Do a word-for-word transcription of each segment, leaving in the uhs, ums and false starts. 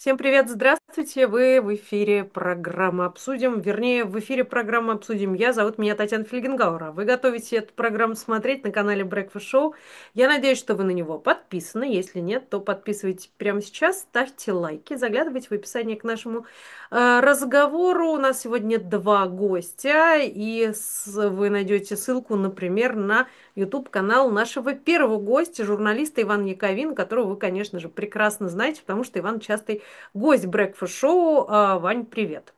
Всем привет, здравствуйте! Вы в эфире программы «Обсудим». Вернее, в эфире программы «Обсудим». Я, зовут меня Татьяна Фельгенгауэр. Вы готовите эту программу смотреть на канале Breakfast Show. Я надеюсь, что вы на него подписаны. Если нет, то подписывайтесь прямо сейчас, ставьте лайки, заглядывайте в описание к нашему э, разговору. У нас сегодня два гостя, и с- вы найдете ссылку, например, на YouTube-канал нашего первого гостя, журналиста Ивана Яковина, которого вы, конечно же, прекрасно знаете, потому что Иван частый гость брекфаст-шоу. А, Вань, привет.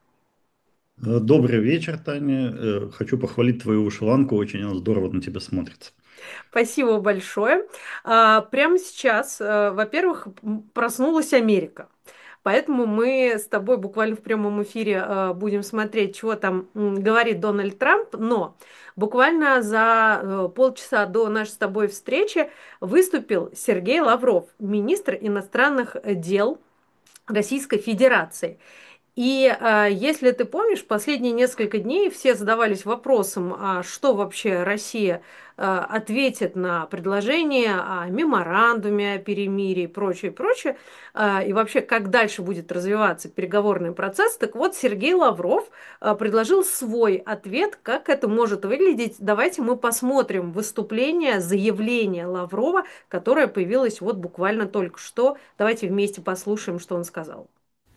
Э, Добрый вечер, Таня. Э, Хочу похвалить твою вышиванку, очень она здорово на тебя смотрится. Спасибо большое. А, прямо сейчас, а, во-первых, м, проснулась Америка. Поэтому мы с тобой буквально в прямом эфире а, будем смотреть, чего там м, говорит Дональд Трамп. Но буквально за э, полчаса до нашей с тобой встречи выступил Сергей Лавров, министр иностранных дел Российской Федерации. И а, если ты помнишь, последние несколько дней все задавались вопросом, а что вообще Россия а, ответит на предложение о меморандуме о перемирии и прочее, прочее, а, и вообще как дальше будет развиваться переговорный процесс. Так вот, Сергей Лавров а, предложил свой ответ, как это может выглядеть. Давайте мы посмотрим выступление, заявление Лаврова, которое появилось вот буквально только что. Давайте вместе послушаем, что он сказал.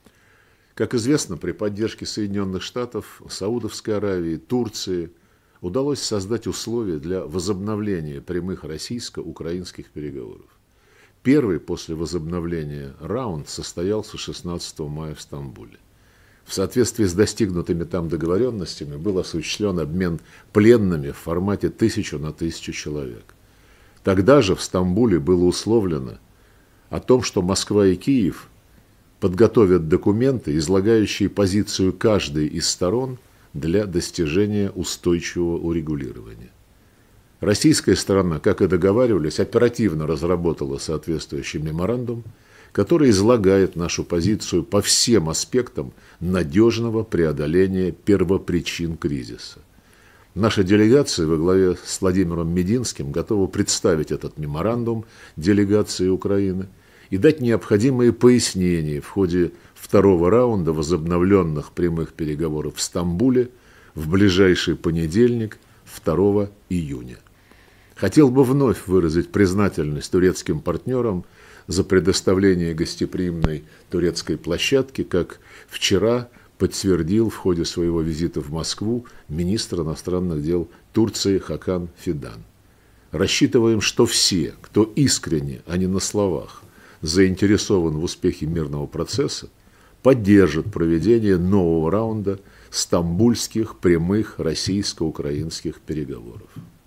Как известно, при поддержке Соединенных Штатов, Саудовской Аравии, Турции удалось создать условия для возобновления прямых российско-украинских переговоров. Первый после возобновления раунд состоялся шестнадцатого мая в Стамбуле. В соответствии с достигнутыми там договоренностями был осуществлен обмен пленными в формате тысячу на тысячу человек. Тогда же в Стамбуле было условлено о том, что Москва и Киев подготовят документы, излагающие позицию каждой из сторон для достижения устойчивого урегулирования. Российская сторона, как и договаривались, оперативно разработала соответствующий меморандум, который излагает нашу позицию по всем аспектам надежного преодоления первопричин кризиса. Наша делегация во главе с Владимиром Мединским готова представить этот меморандум делегации Украины и дать необходимые пояснения в ходе второго раунда возобновленных прямых переговоров в Стамбуле в ближайший понедельник, второго июня. Хотел бы вновь выразить признательность турецким партнерам за предоставление гостеприимной турецкой площадки, как вчера подтвердил в ходе своего визита в Москву министр иностранных дел Турции Хакан Фидан. Рассчитываем, что все, кто искренне, а не на словах, заинтересован в успехе мирного процесса, поддержит проведение нового раунда стамбульских прямых российско-украинских переговоров.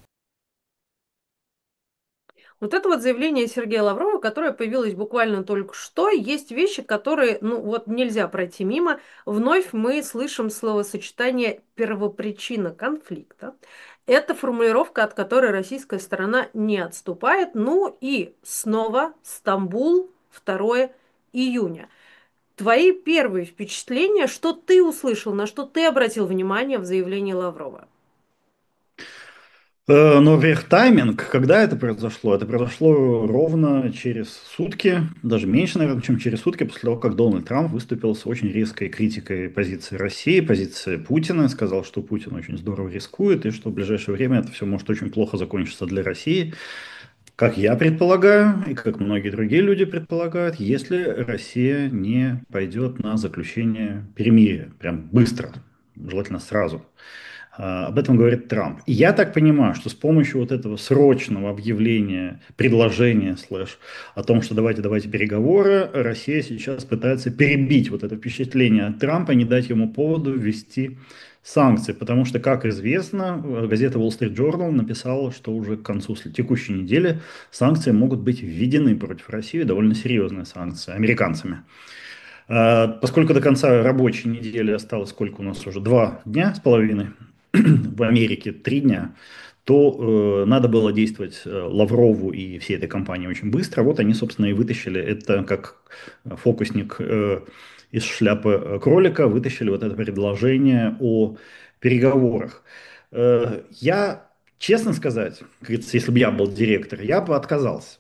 Вот это вот заявление Сергея Лаврова, которое появилось буквально только что, есть вещи, которые, ну вот нельзя пройти мимо. Вновь мы слышим словосочетание «первопричина конфликта». Это формулировка, от которой российская сторона не отступает. Ну и снова Стамбул, второго июня. Твои первые впечатления, что ты услышал, на что ты обратил внимание в заявлении Лаврова? Э, Но вверх тайминг, когда это произошло? Это произошло ровно через сутки, даже меньше, наверное, чем через сутки после того, как Дональд Трамп выступил с очень резкой критикой позиции России, позиции Путина, сказал, что Путин очень здорово рискует и что в ближайшее время это все может очень плохо закончиться для России. Как я предполагаю, и как многие другие люди предполагают, если Россия не пойдет на заключение перемирия, прям быстро, желательно сразу. А, Об этом говорит Трамп. И я так понимаю, что с помощью вот этого срочного объявления, предложения, слэш, о том, что давайте, давайте переговоры, Россия сейчас пытается перебить вот это впечатление от Трампа, не дать ему поводу ввести санкции. Потому что, как известно, газета Wall Street Journal написала, что уже к концу текущей недели санкции могут быть введены против России, довольно серьезные санкции, американцами. А, Поскольку до конца рабочей недели осталось сколько у нас уже? Два дня с половиной, в Америке три дня, то э, надо было действовать э, Лаврову и всей этой компании очень быстро. Вот они, собственно, и вытащили это как фокусник э, из шляпы э, кролика, вытащили вот это предложение о переговорах. Э, я, честно сказать, как говорится, если бы я был директор, я бы отказался.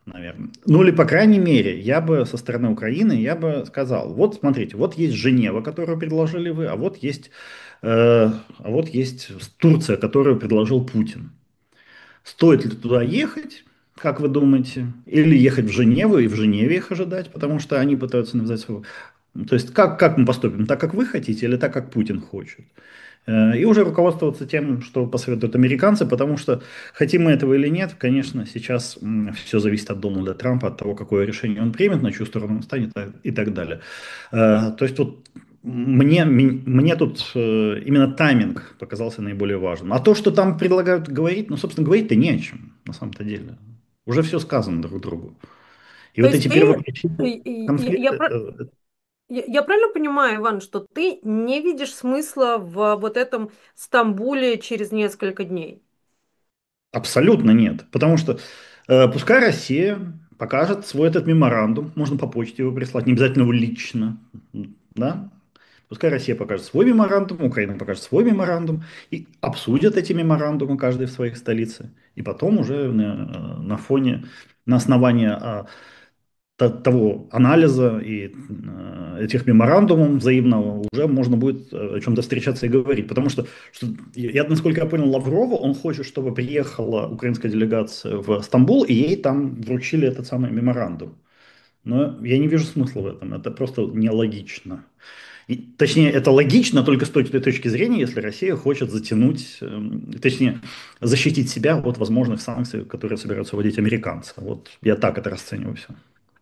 наверное. Ну или, по крайней мере, я бы со стороны Украины, я бы сказал, вот смотрите, вот есть Женева, которую предложили вы, а вот есть, э, а вот есть Турция, которую предложил Путин. Стоит ли туда ехать, как вы думаете? Или ехать в Женеву и в Женеве их ожидать, потому что они пытаются навязать свою... То есть как, как мы поступим? Так, как вы хотите, или так, как Путин хочет? Э, И уже руководствоваться тем, что посоветуют американцы, потому что, хотим мы этого или нет, конечно, сейчас все зависит от Дональда Трампа, от того, какое решение он примет, на чью сторону он станет а, и так далее. Э, То есть вот мне, ми- мне тут э, именно тайминг показался наиболее важным. А то, что там предлагают говорить, ну, собственно, говорить-то не о чем, на самом-то деле. Уже все сказано друг другу. И То вот есть эти ты, и- первоначальные и- я, я конфликты, про- э, я- я правильно понимаю, Иван, что ты не видишь смысла в вот этом Стамбуле через несколько дней? абсолютно нет. Потому что э, пускай Россия покажет свой этот меморандум, можно по почте его прислать, не обязательно его лично, да? Пускай Россия покажет свой меморандум, Украина покажет свой меморандум, и обсудят эти меморандумы каждый в своих столице. И потом уже на, на фоне, на основании а, то- того анализа и э, этих меморандумов взаимного уже можно будет э, о чем-то встречаться и говорить. Потому что, что я, насколько я понял Лаврова, он хочет, чтобы приехала украинская делегация в Стамбул, и ей там вручили этот самый меморандум. Но я не вижу смысла в этом, это просто нелогично. И, точнее, это логично только с той той точки зрения, если Россия хочет затянуть, эм, точнее, защитить себя от возможных санкций, которые собираются вводить американцы. Вот я так это расцениваю все.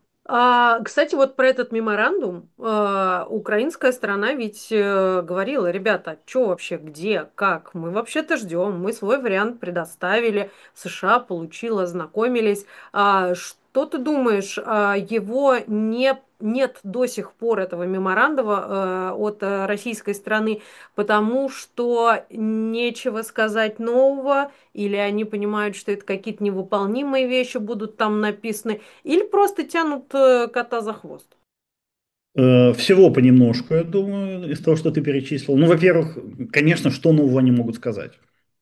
А, кстати, вот про этот меморандум, а, украинская сторона ведь э, говорила, ребята, что вообще, где, как, мы вообще-то ждем, мы свой вариант предоставили, США получил, ознакомились. А, что ты думаешь, а, его не, нет до сих пор этого меморандума э, от э, российской стороны, потому что нечего сказать нового, или они понимают, что это какие-то невыполнимые вещи будут там написаны, или просто тянут э, кота за хвост. Э, Всего понемножку, я думаю, из того, что ты перечислил. Ну, во-первых, конечно, что нового они могут сказать?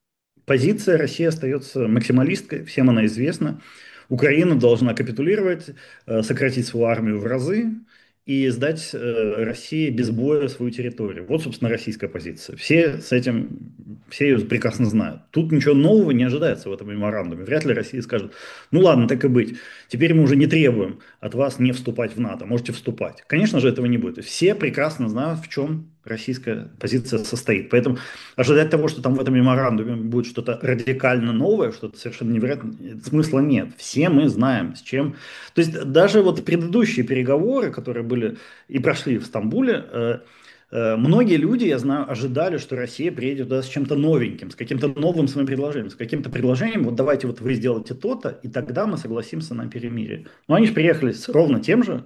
Позиция России остается максималисткой, всем она известна. Украина должна капитулировать, э, сократить свою армию в разы и сдать э, России без боя свою территорию. Вот, собственно, российская позиция. Все с этим, все ее прекрасно знают. Тут ничего нового не ожидается в этом меморандуме. Вряд ли Россия скажет, ну ладно, так и быть. Теперь мы уже не требуем от вас не вступать в НАТО, можете вступать. Конечно же, этого не будет. Все прекрасно знают, в чем российская позиция состоит. Поэтому ожидать того, что там в этом меморандуме будет что-то радикально новое, что-то совершенно невероятное, смысла нет. Все мы знаем, с чем. То есть даже вот предыдущие переговоры, которые были и прошли в Стамбуле, э, э, многие люди, я знаю, ожидали, что Россия приедет туда с чем-то новеньким, с каким-то новым своим предложением, с каким-то предложением, вот давайте вот вы сделаете то-то, и тогда мы согласимся на перемирие. Но они же приехали с ровно тем же,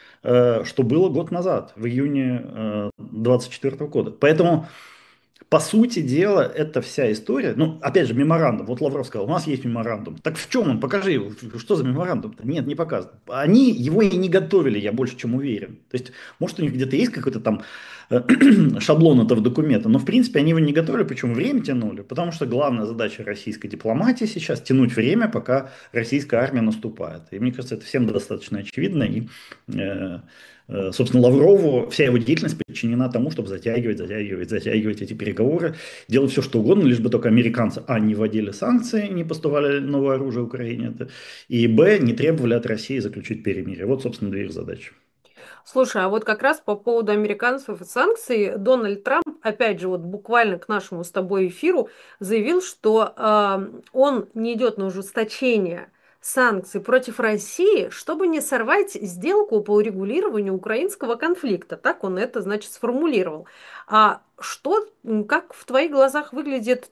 э, что было год назад, в июне э, двадцать четвёртого года. Поэтому по сути дела, это вся история. Ну, опять же, меморандум. Вот Лавров сказал, у нас есть меморандум. Так в чем он? Покажи, что за меморандум-то? Нет, не показывают. Они его и не готовили, я больше чем уверен. То есть, может, у них где-то есть какой-то там э, шаблон этого документа, но, в принципе, они его не готовили, почему время тянули? Потому что главная задача российской дипломатии сейчас тянуть время, пока российская армия наступает. И мне кажется, это всем достаточно очевидно. И э, Э, собственно, Лаврову вся его деятельность подчинена тому, чтобы затягивать, затягивать, затягивать эти переговоры, делать все, что угодно, лишь бы только американцы, а, не вводили санкции, не поставляли новое оружие Украине, это, и, б, не требовали от России заключить перемирие. Вот, собственно, две их задачи. Слушай, а вот как раз по поводу американцев и санкций, Дональд Трамп, опять же, вот буквально к нашему с тобой эфиру, заявил, что э, он не идет на ужесточение санкций против России, чтобы не сорвать сделку по урегулированию украинского конфликта. Так он это, значит, сформулировал. А что, м, как в твоих глазах выглядит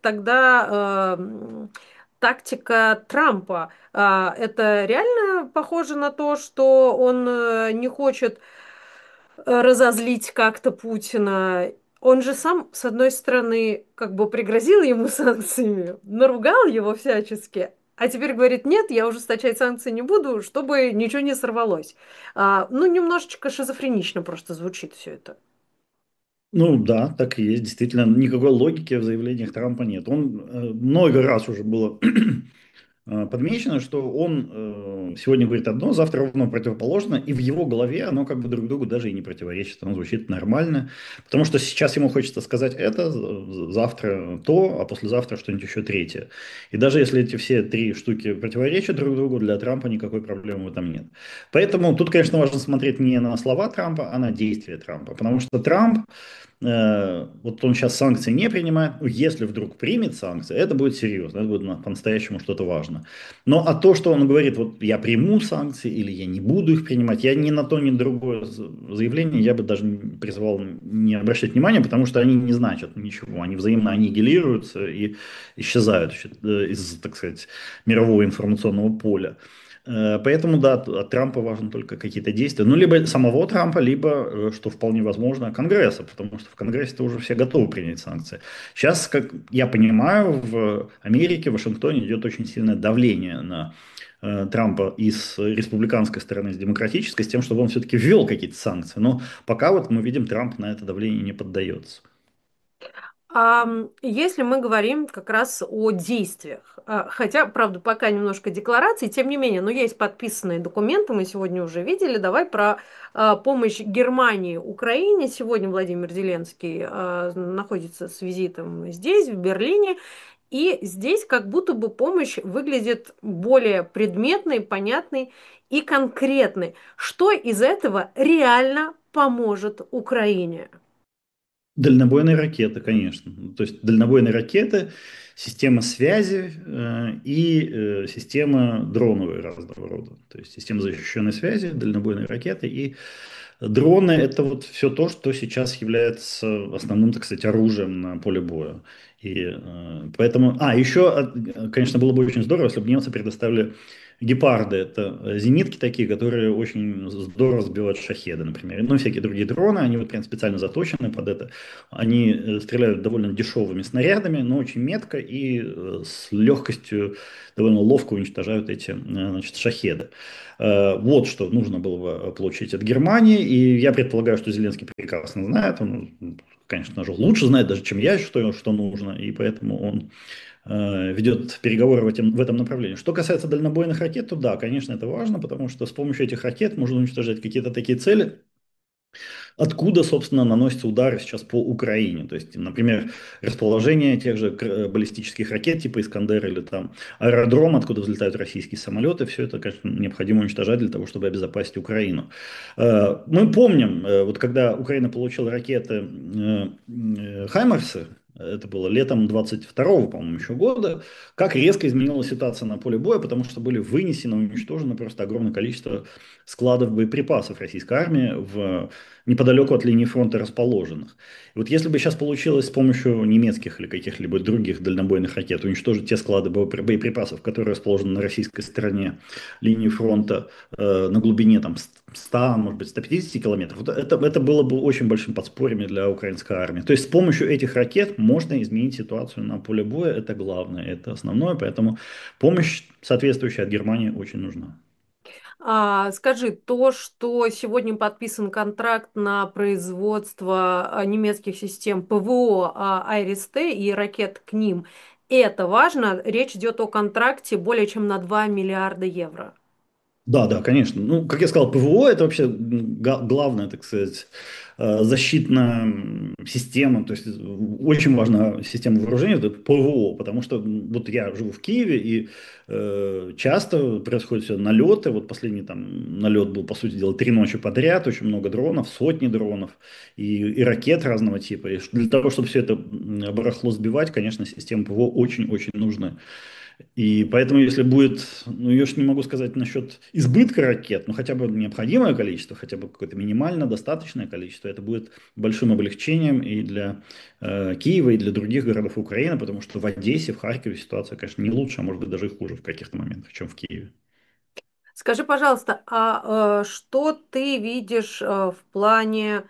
тогда э, м, тактика Трампа? А, это реально похоже на то, что он э, не хочет э, разозлить как-то Путина. Он же сам, с одной стороны, как бы пригрозил ему санкциями, наругал его всячески, а теперь говорит, нет, я ужесточать санкции не буду, чтобы ничего не сорвалось. А, ну, немножечко шизофренично просто звучит все это. Ну да, так и есть. Действительно, никакой логики в заявлениях Трампа нет. Он э, много раз уже было э, подмечено, что он э, сегодня говорит одно, завтра ровно противоположно, и в его голове оно как бы друг другу даже и не противоречит, оно звучит нормально, потому что сейчас ему хочется сказать это, з- завтра то, а послезавтра что-нибудь еще третье. И даже если эти все три штуки противоречат друг другу, для Трампа никакой проблемы в этом нет. Поэтому тут, конечно, важно смотреть не на слова Трампа, а на действия Трампа, потому что Трамп э, вот он сейчас санкции не принимает, ну, если вдруг примет санкции, это будет серьезно, это будет на- по-настоящему что-то важно. Но а то, что он говорит, вот я приму санкции или я не буду их принимать, я ни на то, ни на другое з- заявление, я бы даже не призывал не обращать внимания, потому что они не значат ничего, они взаимно аннигилируются и исчезают э, из, так сказать, мирового информационного поля. Э, Поэтому, да, т- от Трампа важны только какие-то действия. Ну, либо самого Трампа, либо, э, что вполне возможно, Конгресса, потому что в Конгрессе-то уже все готовы принять санкции. Сейчас, как я понимаю, в Америке, в Вашингтоне идет очень сильное давление на э, Трампа и с республиканской стороны, и с демократической, с тем, чтобы он все-таки ввел какие-то санкции. Но пока вот мы видим, Трамп на это давление не поддается. Ам, Если мы говорим как раз о действиях, а, хотя, правда, пока немножко деклараций, тем не менее, но есть подписанные документы, мы сегодня уже видели. Давай про а, помощь Германии Украине. Сегодня Владимир Зеленский а, находится с визитом здесь, в Берлине, и здесь как будто бы помощь выглядит более предметной, понятной и конкретной. Что из этого реально поможет Украине? Дальнобойные ракеты, конечно. Ну, то есть дальнобойные ракеты, система связи э, и э, система дроновая разного рода. То есть система защищенной связи, дальнобойные ракеты и дроны – это вот все то, что сейчас является основным, так сказать, оружием на поле боя. И э, поэтому… А, еще, э, конечно, было бы очень здорово, если бы немцы предоставили гепарды. Это э, зенитки такие, которые очень здорово сбивают шахеды, например. Ну, и всякие другие дроны, они вот прям специально заточены под это. Они э, стреляют довольно дешевыми снарядами, но очень метко и э, с легкостью, довольно ловко уничтожают эти, э, значит, шахеды. Э, Вот что нужно было бы получить от Германии, и я предполагаю, что Зеленский прекрасно знает, он, конечно же, лучше знает даже, чем я, что, что нужно, и поэтому он э, ведет переговоры в, этом в этом направлении. Что касается дальнобойных ракет, то да, конечно, это важно, потому что с помощью этих ракет можно уничтожать какие-то такие цели, откуда, собственно, наносятся удары сейчас по Украине. То есть, например, расположение тех же кр- баллистических ракет типа «Искандер» или там аэродром, откуда взлетают российские самолеты, все это, конечно, необходимо уничтожать для того, чтобы обезопасить Украину. Э, Мы помним, э, вот когда Украина получила ракеты э, э, «Хаймарсы», это было летом двадцать второго, по-моему, еще года, как резко изменилась ситуация на поле боя, потому что были вынесены, уничтожены просто огромное количество складов боеприпасов российской армии в неподалеку от линии фронта расположенных. И вот если бы сейчас получилось с помощью немецких или каких-либо других дальнобойных ракет уничтожить те склады боепри- боеприпасов, которые расположены на российской стороне линии фронта э, на глубине там ста, может быть, ста пятидесяти километров, вот это, это было бы очень большим подспорьем для украинской армии. То есть с помощью этих ракет можно изменить ситуацию на поле боя, это главное, это основное, поэтому помощь соответствующая от Германии очень нужна. А, скажи, то, что сегодня подписан контракт на производство а, немецких систем ПВО а, Айрис-Т и ракет к ним, это важно? Речь идет о контракте более чем на два миллиарда евро. Да, да, конечно. Ну, как я сказал, ПВО это вообще м, га- главная, так сказать, э, защитная м, система. То есть э, очень важна система вооружения, это ПВО, потому что м, вот я живу в Киеве, и э, часто происходят все налеты. Вот последний там налет был, по сути дела, три ночи подряд, очень много дронов, сотни дронов и, и ракет разного типа. И ш- для того, чтобы все это м, барахло сбивать, конечно, система ПВО очень-очень нужна. И поэтому, если будет, ну, я уж не могу сказать насчет избытка ракет, но хотя бы необходимое количество, хотя бы какое-то минимально достаточное количество, это будет большим облегчением и для э, Киева, и для других городов Украины, потому что в Одессе, в Харькове ситуация, конечно, не лучше, а может быть даже и хуже в каких-то моментах, чем в Киеве. Скажи, пожалуйста, а э, что ты видишь э, в плане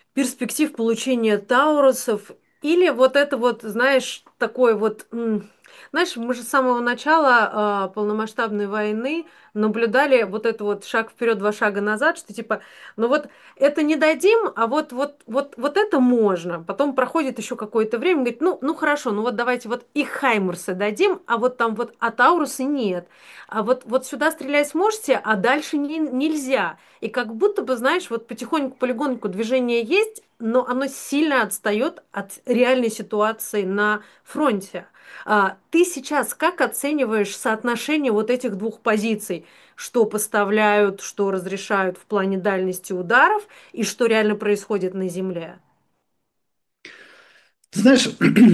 перспектив получения таурусов или вот это вот, знаешь, такой вот Знаешь, мы же с самого начала э, полномасштабной войны наблюдали вот это вот шаг вперед, два шага назад, что типа, ну вот это не дадим, а вот, вот, вот, вот это можно. Потом проходит еще какое-то время, говорит, ну, ну хорошо, ну вот давайте вот и Хаймерсы дадим, а вот там вот а Таурусы нет. А вот, вот сюда стрелять сможете, а дальше не, нельзя. И как будто бы, знаешь, вот потихоньку, полигонку движение есть, но оно сильно отстает от реальной ситуации на фронте. А, ты сейчас как оцениваешь соотношение вот этих двух позиций? Что поставляют, что разрешают в плане дальности ударов и что реально происходит на земле? Ты знаешь,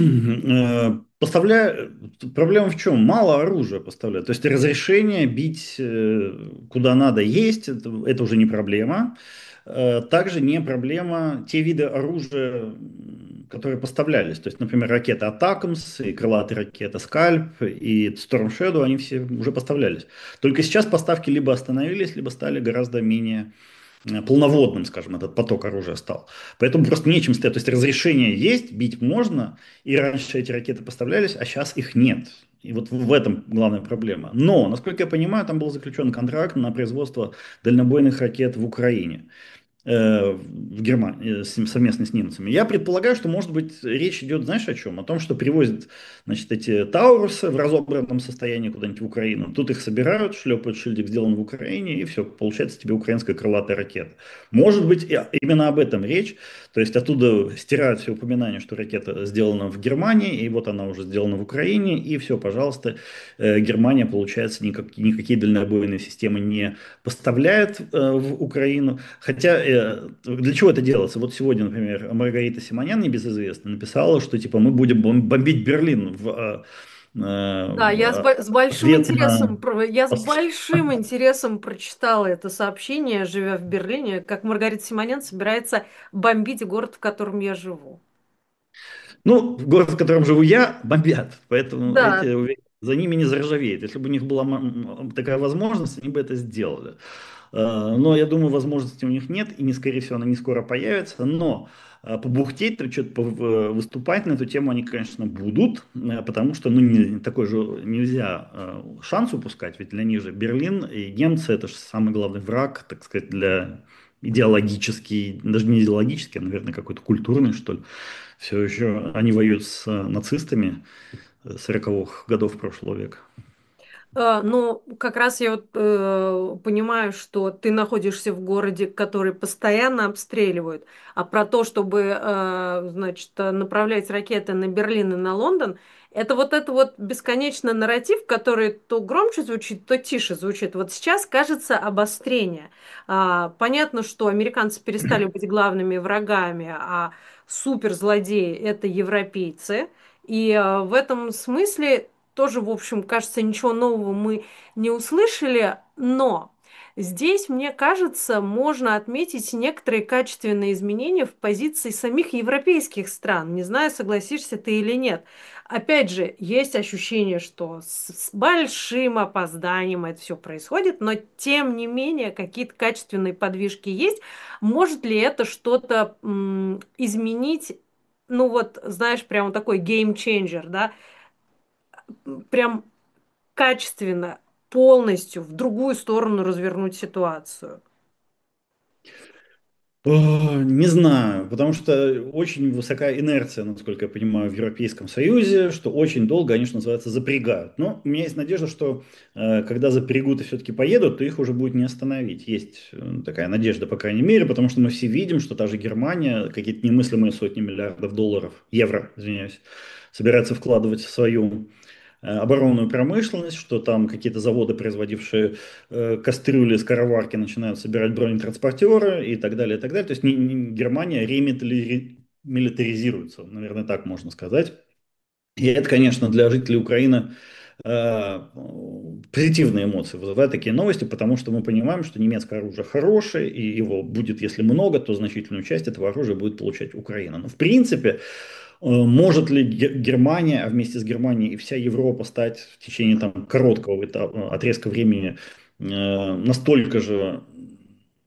э, поставляя... проблема в чем? Мало оружия поставляют. То есть разрешение бить э, куда надо есть, это, это уже не проблема. Э, Также не проблема те виды оружия, м, которые поставлялись. То есть, например, ракеты Атакамс, и крылатые ракеты Скальп, и Storm Shadow, они все уже поставлялись. Только сейчас поставки либо остановились, либо стали гораздо менее э, полноводным, скажем, этот поток оружия стал. Поэтому просто нечем стоять. То есть разрешение есть, бить можно, и раньше эти ракеты поставлялись, а сейчас их нет. И вот в этом главная проблема. Но, насколько я понимаю, там был заключен контракт на производство дальнобойных ракет в Украине э, в Германии, с- совместно с немцами. Я предполагаю, что, может быть, речь идет, знаешь, о чем? О том, что привозят, значит, эти Таурусы в разобранном состоянии куда-нибудь в Украину. Тут их собирают, шлепают шильдик «Сделан в Украине», и все, получается тебе украинская крылатая ракета. Может быть, и- именно об этом речь. То есть оттуда стирают все упоминания, что ракета сделана в Германии, и вот она уже сделана в Украине, и все, пожалуйста, э, Германия, получается, никак- никакие дальнобойные системы не поставляет э, в Украину. Хотя э, для чего это делается? Вот сегодня, например, Маргарита Симонян, небезызвестная, написала, что типа мы будем бом- бомбить Берлин в, э, э, Да, я с, в бо- с большим ответ интересом, на... про- я с большим интересом прочитала это сообщение, живя в Берлине, как Маргарита Симонян собирается бомбить город, в котором я живу. Ну, город, в котором живу я, бомбят, поэтому эти Да, уверен, за ними не заржавеет. Если бы у них была м- м- такая возможность, они бы это сделали. Э, Но я думаю, возможности у них нет, и, не, скорее всего, она не скоро появится. Но э, побухтеть, то что-то выступать на эту тему они, конечно, будут, э, потому что ну, не, такой же нельзя э, шанс упускать, ведь для них же Берлин и немцы это же самый главный враг, так сказать, для идеологический, даже не идеологический, а, наверное, какой-то культурный, что ли. Все еще они воюют с э, нацистами э, сороковых годов прошлого века. Э, ну, как раз я вот э, понимаю, что ты находишься в городе, который постоянно обстреливают, а про то, чтобы, э, значит, э, направлять ракеты на Берлин и на Лондон, это вот это вот бесконечный нарратив, который то громче звучит, то тише звучит. Вот сейчас кажется обострение. А, понятно, что американцы перестали быть главными врагами, а суперзлодеи — это европейцы. И э, в этом смысле тоже, в общем, кажется, ничего нового мы не услышали, но здесь, мне кажется, можно отметить некоторые качественные изменения в позиции самих европейских стран. Не знаю, согласишься ты или нет. Опять же, есть ощущение, что с, с большим опозданием это все происходит, но тем не менее какие-то качественные подвижки есть. Может ли это что-то м, изменить? Ну вот, знаешь, прям такой геймченджер, да, прям качественно, полностью в другую сторону развернуть ситуацию. О, не знаю, потому что очень высокая инерция, насколько я понимаю, в Европейском Союзе, что очень долго они, что называется, запрягают. Но у меня есть надежда, что э, когда запрягут и все-таки поедут, то их уже будет не остановить. Есть э, такая надежда, по крайней мере, потому что мы все видим, что та же Германия какие-то немыслимые сотни миллиардов долларов, евро, извиняюсь, собирается вкладывать в свою э, оборонную промышленность, что там какие-то заводы, производившие э, кастрюли, скороварки, начинают собирать бронетранспортеры и так далее, и так далее. То есть не- не- Германия ремилитаризируется, наверное, так можно сказать. И это, конечно, для жителей Украины э, позитивные эмоции вызывают такие новости, потому что мы понимаем, что немецкое оружие хорошее, и его будет, если много, то значительную часть этого оружия будет получать Украина. Но в принципе, э, может ли Ге- Германия, а вместе с Германией и вся Европа стать в течение там, короткого этапа, отрезка времени э, настолько же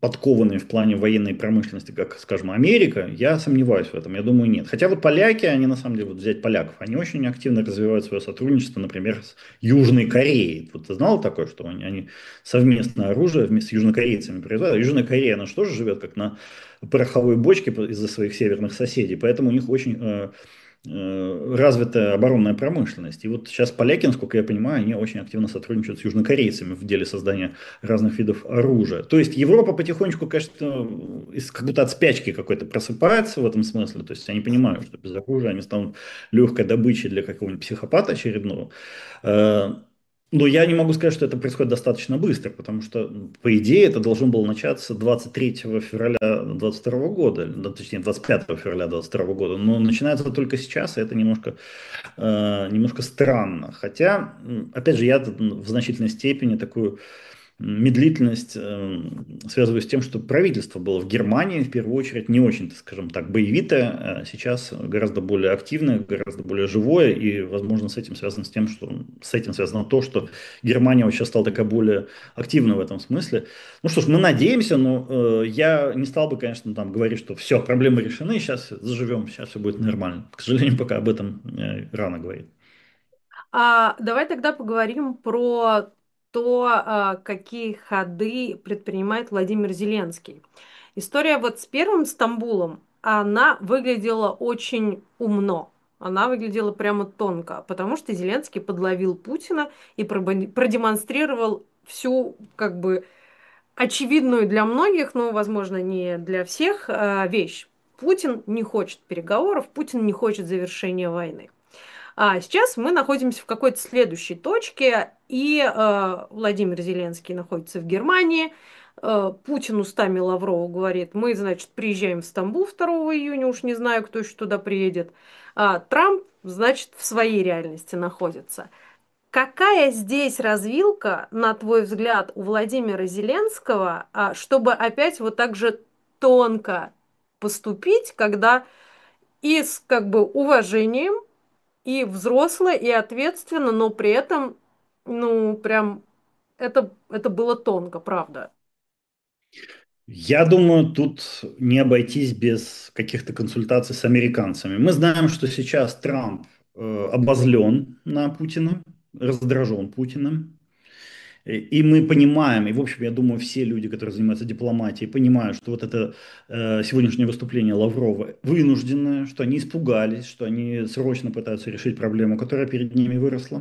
подкованные в плане военной промышленности, как, скажем, Америка, я сомневаюсь в этом, я думаю, нет. Хотя вот поляки, они на самом деле, вот взять поляков, они очень активно развивают свое сотрудничество, например, с Южной Кореей. Вот ты знал такое, что они, они совместное оружие вместе с южнокорейцами производят? А Южная Корея, она же тоже живет как на пороховой бочке из-за своих северных соседей, поэтому у них очень э, э, развитая оборонная промышленность. И вот сейчас поляки, насколько я понимаю, они очень активно сотрудничают с южнокорейцами в деле создания разных видов оружия. То есть Европа потихонечку, конечно, из, как будто от спячки какой-то просыпается в этом смысле. То есть они понимают, что без оружия они станут легкой добычей для какого-нибудь психопата очередного. Э, Но я не могу сказать, что это происходит достаточно быстро, потому что, по идее, это должно было начаться двадцать третьего февраля двадцать второго года, да, точнее, двадцать пятого февраля двадцать второго года, но начинается это только сейчас, и это немножко, э, немножко странно. Хотя, м, опять же, я тут в значительной степени такую медлительность э, связываю с тем, что правительство было в Германии, в первую очередь, не очень, так скажем так, боевитое, а сейчас гораздо более активное, гораздо более живое, и, возможно, с этим связано с тем, что с этим связано то, что Германия вот сейчас стала такая более активна в этом смысле. Ну что ж, мы надеемся, но э, я не стал бы, конечно, там говорить, что все, проблемы решены, сейчас заживем, сейчас все будет нормально. К сожалению, пока об этом э, рано говорить. А, давай тогда поговорим про то, а, какие ходы предпринимает Владимир Зеленский. История вот с первым Стамбулом, она выглядела очень умно. Она выглядела прямо тонко, потому что Зеленский подловил Путина и пробо- продемонстрировал всю, как бы, очевидную для многих, но, возможно, не для всех, а, вещь. Путин не хочет переговоров, Путин не хочет завершения войны. А сейчас мы находимся в какой-то следующей точке, и э, Владимир Зеленский находится в Германии. Э, Путин устами Лаврова говорит, мы, значит, приезжаем в Стамбул второго июня, уж не знаю, кто еще туда приедет. А Трамп, значит, в своей реальности находится. Какая здесь развилка, на твой взгляд, у Владимира Зеленского, а, чтобы опять вот так же тонко поступить, когда и с как бы уважением и взросло, и ответственно, но при этом, ну, прям, это, это было тонко, правда. Я думаю, тут не обойтись без каких-то консультаций с американцами. Мы знаем, что сейчас Трамп э, обозлен на Путина, раздражен Путиным. И и мы понимаем, и в общем, я думаю, все люди, которые занимаются дипломатией, понимают, что вот это э, сегодняшнее выступление Лаврова вынужденное, что они испугались, что они срочно пытаются решить проблему, которая перед ними выросла.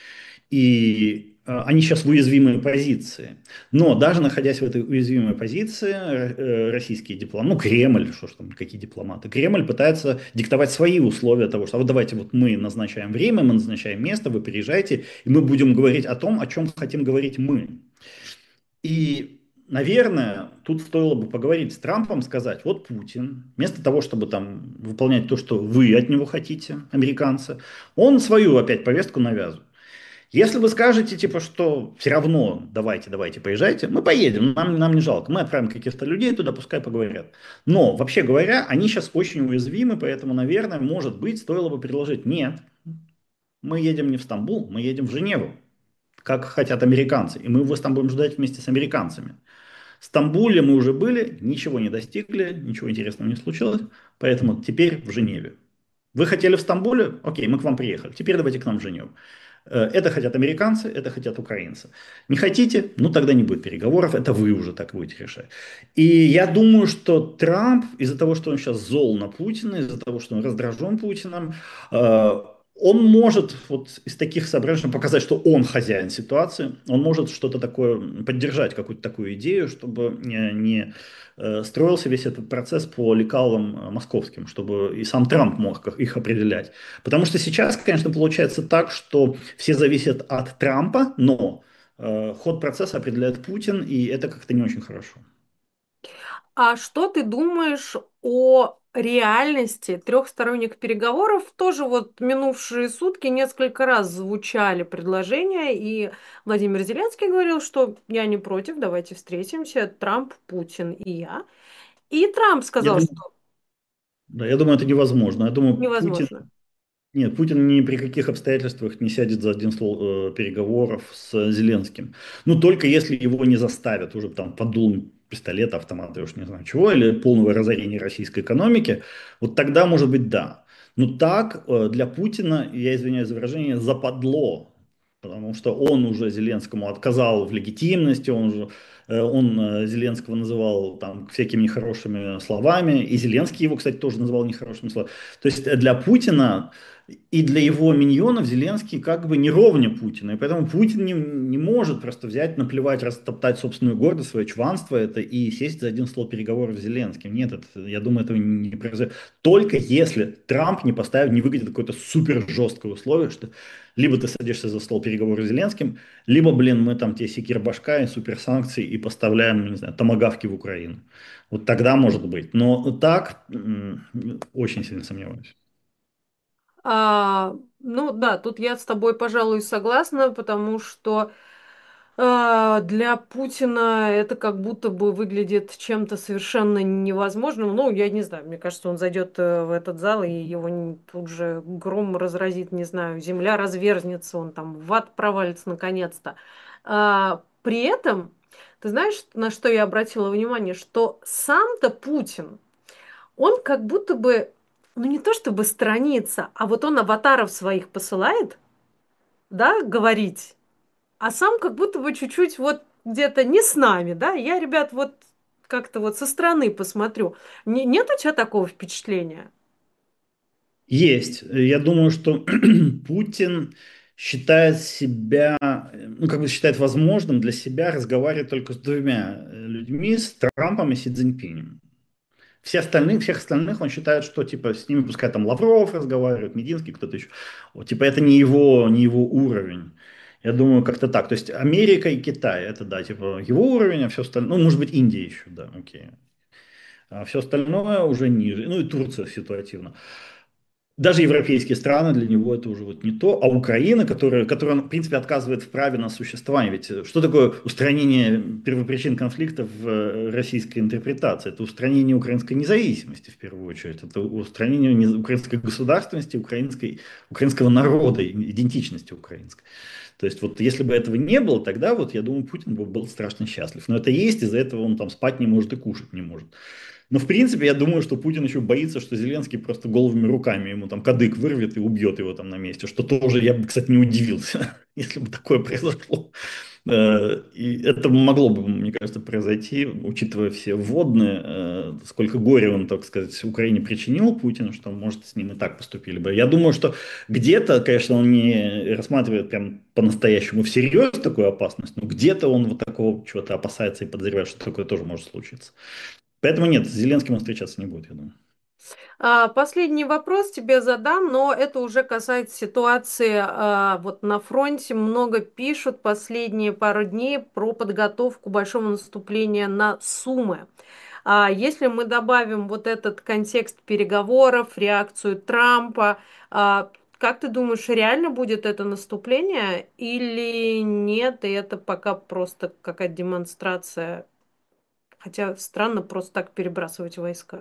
И э, они сейчас в уязвимой позиции. Но даже находясь в этой уязвимой позиции, э, российские дипломаты, ну Кремль, что ж там, какие дипломаты, Кремль пытается диктовать свои условия того, что а вот давайте вот мы назначаем время, мы назначаем место, вы приезжайте, и мы будем говорить о том, о чем хотим говорить мы. И, наверное, тут стоило бы поговорить с Трампом, сказать, вот Путин, вместо того, чтобы там выполнять то, что вы от него хотите, американцы, он свою опять повестку навязывает. Если вы скажете, типа, что все равно давайте, давайте, поезжайте, мы поедем, нам, нам не жалко, мы отправим каких-то людей туда, пускай поговорят. Но, вообще говоря, они сейчас очень уязвимы, поэтому, наверное, может быть, стоило бы предложить, нет, мы едем не в Стамбул, мы едем в Женеву, как хотят американцы, и мы вас там будем ждать вместе с американцами. В Стамбуле мы уже были, ничего не достигли, ничего интересного не случилось, поэтому теперь в Женеве. Вы хотели в Стамбуле? Окей, мы к вам приехали. Теперь давайте к нам в Женеву. Э, Это хотят американцы, это хотят украинцы. Не хотите? Ну тогда не будет переговоров, это вы уже так будете решать. И я думаю, что Трамп из-за того, что он сейчас зол на Путина, из-за того, что он раздражен Путиным, э, он может вот из таких соображений показать, что он хозяин ситуации, он может что-то такое, поддержать какую-то такую идею, чтобы не, не э, строился весь этот процесс по лекалам э, московским, чтобы и сам Трамп мог как- их определять. Потому что сейчас, конечно, получается так, что все зависят от Трампа, но э, ход процесса определяет Путин, и это как-то не очень хорошо. А что ты думаешь о реальности трехсторонних переговоров? Тоже вот минувшие сутки несколько раз звучали предложения, и Владимир Зеленский говорил, что я не против, давайте встретимся, Трамп, Путин и я. И Трамп Я сказал, думаю, что да, я думаю, это невозможно. Я думаю, Путин невозможно. Нет, Путин ни при каких обстоятельствах не сядет за один стол э, переговоров с Зеленским. Ну, только если его не заставят, уже там под дулом пистолета, автомата, я уж не знаю чего, или полного разорения российской экономики, вот тогда, может быть, да. Но так э, для Путина, я извиняюсь за выражение, западло, потому что он уже Зеленскому отказал в легитимности, он уже э, он э, Зеленского называл там всякими нехорошими словами, и Зеленский его, кстати, тоже называл нехорошими словами. То есть э, для Путина и для его миньонов Зеленский как бы не ровня Путина. И поэтому Путин не, не может просто взять, наплевать, растоптать собственную гордость, свое чванство это и сесть за один стол переговоров с Зеленским. Нет, это, я думаю, этого не произойдет. Только если Трамп не поставит, не выкатит какое-то супер жесткое условие, что либо ты садишься за стол переговоров с Зеленским, либо, блин, мы там тебе секир башка и суперсанкции и поставляем, не знаю, томагавки в Украину. Вот тогда может быть. Но так м, очень сильно сомневаюсь. А, ну да, тут я с тобой, пожалуй, согласна, потому что а, для Путина это как будто бы выглядит чем-то совершенно невозможным. Ну, я не знаю, мне кажется, он зайдет э, в этот зал, и его н- тут же гром разразит, не знаю, земля разверзнется, он там в ад провалится наконец-то. А, при этом, ты знаешь, на что я обратила внимание, что сам-то Путин, он как будто бы, ну не то чтобы сторонится, а вот он аватаров своих посылает, да, говорить. А сам как будто бы чуть-чуть вот где-то не с нами, да? Я, ребят, вот как-то вот со стороны посмотрю. Не, нет у тебя такого впечатления? Есть. Я думаю, что Путин считает себя, э, ну, как бы считает возможным для себя разговаривать только с двумя э, людьми, с Трампом и Си Цзиньпинем. Все остальные, всех остальных он считает, что типа с ними пускай там Лавров разговаривает, Мединский, кто-то еще. Вот, типа это не его, не его уровень. Я думаю, как-то так. То есть Америка и Китай, это да, типа его уровень, а все остальное, ну, может быть, Индия еще, да, окей. А все остальное уже ниже. Ну и Турция ситуативно. Даже европейские страны для него это уже вот не то, а Украина, которая, которая, в принципе, отказывает в праве на существование. Ведь э, что такое устранение первопричин конфликта в э, российской интерпретации? Это устранение украинской независимости, в первую очередь. Это устранение не- украинской государственности, украинской, украинского народа, и идентичности украинской. То есть вот если бы этого не было, тогда вот я думаю, Путин бы был страшно счастлив. Но это есть, из-за этого он там спать не может и кушать не может. Но, в принципе, я думаю, что Путин еще боится, что Зеленский просто голыми руками ему там кадык вырвет и убьет его там на месте. Что тоже я бы, кстати, не удивился, если бы такое произошло. Э, И это могло бы, мне кажется, произойти, учитывая все вводные, э, сколько горя он, так сказать, Украине причинил Путину, что, может, с ним и так поступили бы. Я думаю, что где-то, конечно, он не рассматривает прям по-настоящему всерьез такую опасность, но где-то он вот такого чего-то опасается и подозревает, что такое тоже может случиться. Поэтому нет, с Зеленским он встречаться не будет, я думаю. А, последний вопрос тебе задам, но это уже касается ситуации а, вот на фронте. Много пишут последние пару дней про подготовку большого наступления на Сумы. А если мы добавим вот этот контекст переговоров, реакцию Трампа, а, как ты думаешь, реально будет это наступление или нет, и это пока просто какая-то демонстрация? Хотя странно просто так перебрасывать войска.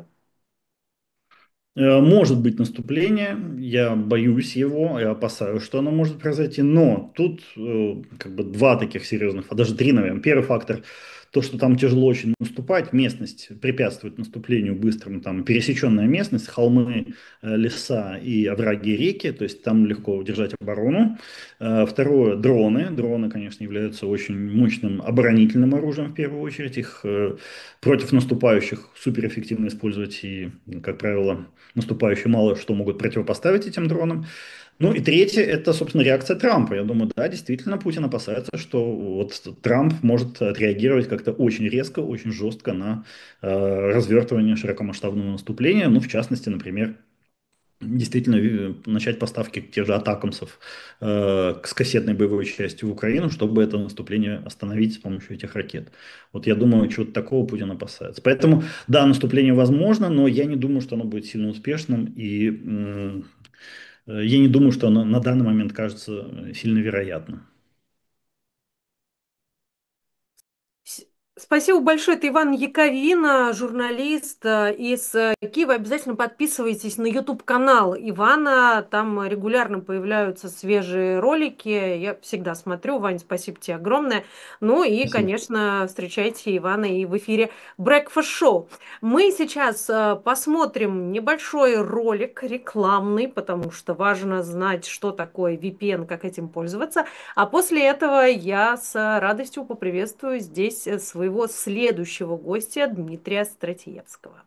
Э, Может быть наступление, я боюсь его, я опасаюсь, что оно может произойти, но тут э, как бы два таких серьезных, а даже три, наверное. Первый фактор, то, что там тяжело очень наступать, местность препятствует наступлению быстрому, там пересеченная местность, холмы, э, леса и овраги и реки, то есть там легко удержать оборону. Э, Второе, дроны. Дроны, конечно, являются очень мощным оборонительным оружием в первую очередь, их э, против наступающих суперэффективно использовать и, как правило, наступающие мало что могут противопоставить этим дронам. Ну и третье, это, собственно, реакция Трампа. Я думаю, да, действительно, Путин опасается, что вот Трамп может отреагировать как-то очень резко, очень жестко на э, развертывание широкомасштабного наступления. Ну, в частности, например, действительно э, начать поставки тех же атакамсов э, с кассетной боевой частью в Украину, чтобы это наступление остановить с помощью этих ракет. Вот я думаю, чего-то такого Путин опасается. Поэтому, да, наступление возможно, но я не думаю, что оно будет сильно успешным, и м, э, я не думаю, что оно на данный момент кажется э, сильно вероятным. Спасибо большое. Это Иван Яковина, журналист э, из э, Киева. Обязательно подписывайтесь на YouTube-канал Ивана. Там регулярно появляются свежие ролики. Я всегда смотрю. Вань, спасибо тебе огромное. Ну и, Спасибо. конечно, встречайте Ивана и в эфире Breakfast Show. Мы сейчас э, посмотрим небольшой ролик рекламный, потому что важно знать, что такое V P N, как этим пользоваться. А после этого я с радостью поприветствую здесь э, своего следующего гостя Дмитрия Стратиевского.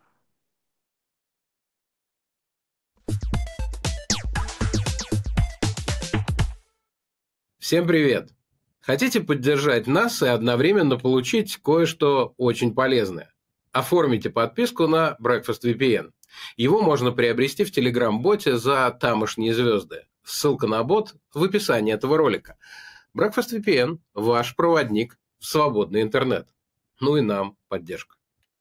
Всем привет! Хотите поддержать нас и одновременно получить кое-что очень полезное? Оформите подписку на Breakfast V P N. Его можно приобрести в Telegram-боте за тамошние звезды. Ссылка на бот в описании этого ролика. Breakfast V P N – ваш проводник в свободный интернет. Ну и нам поддержка.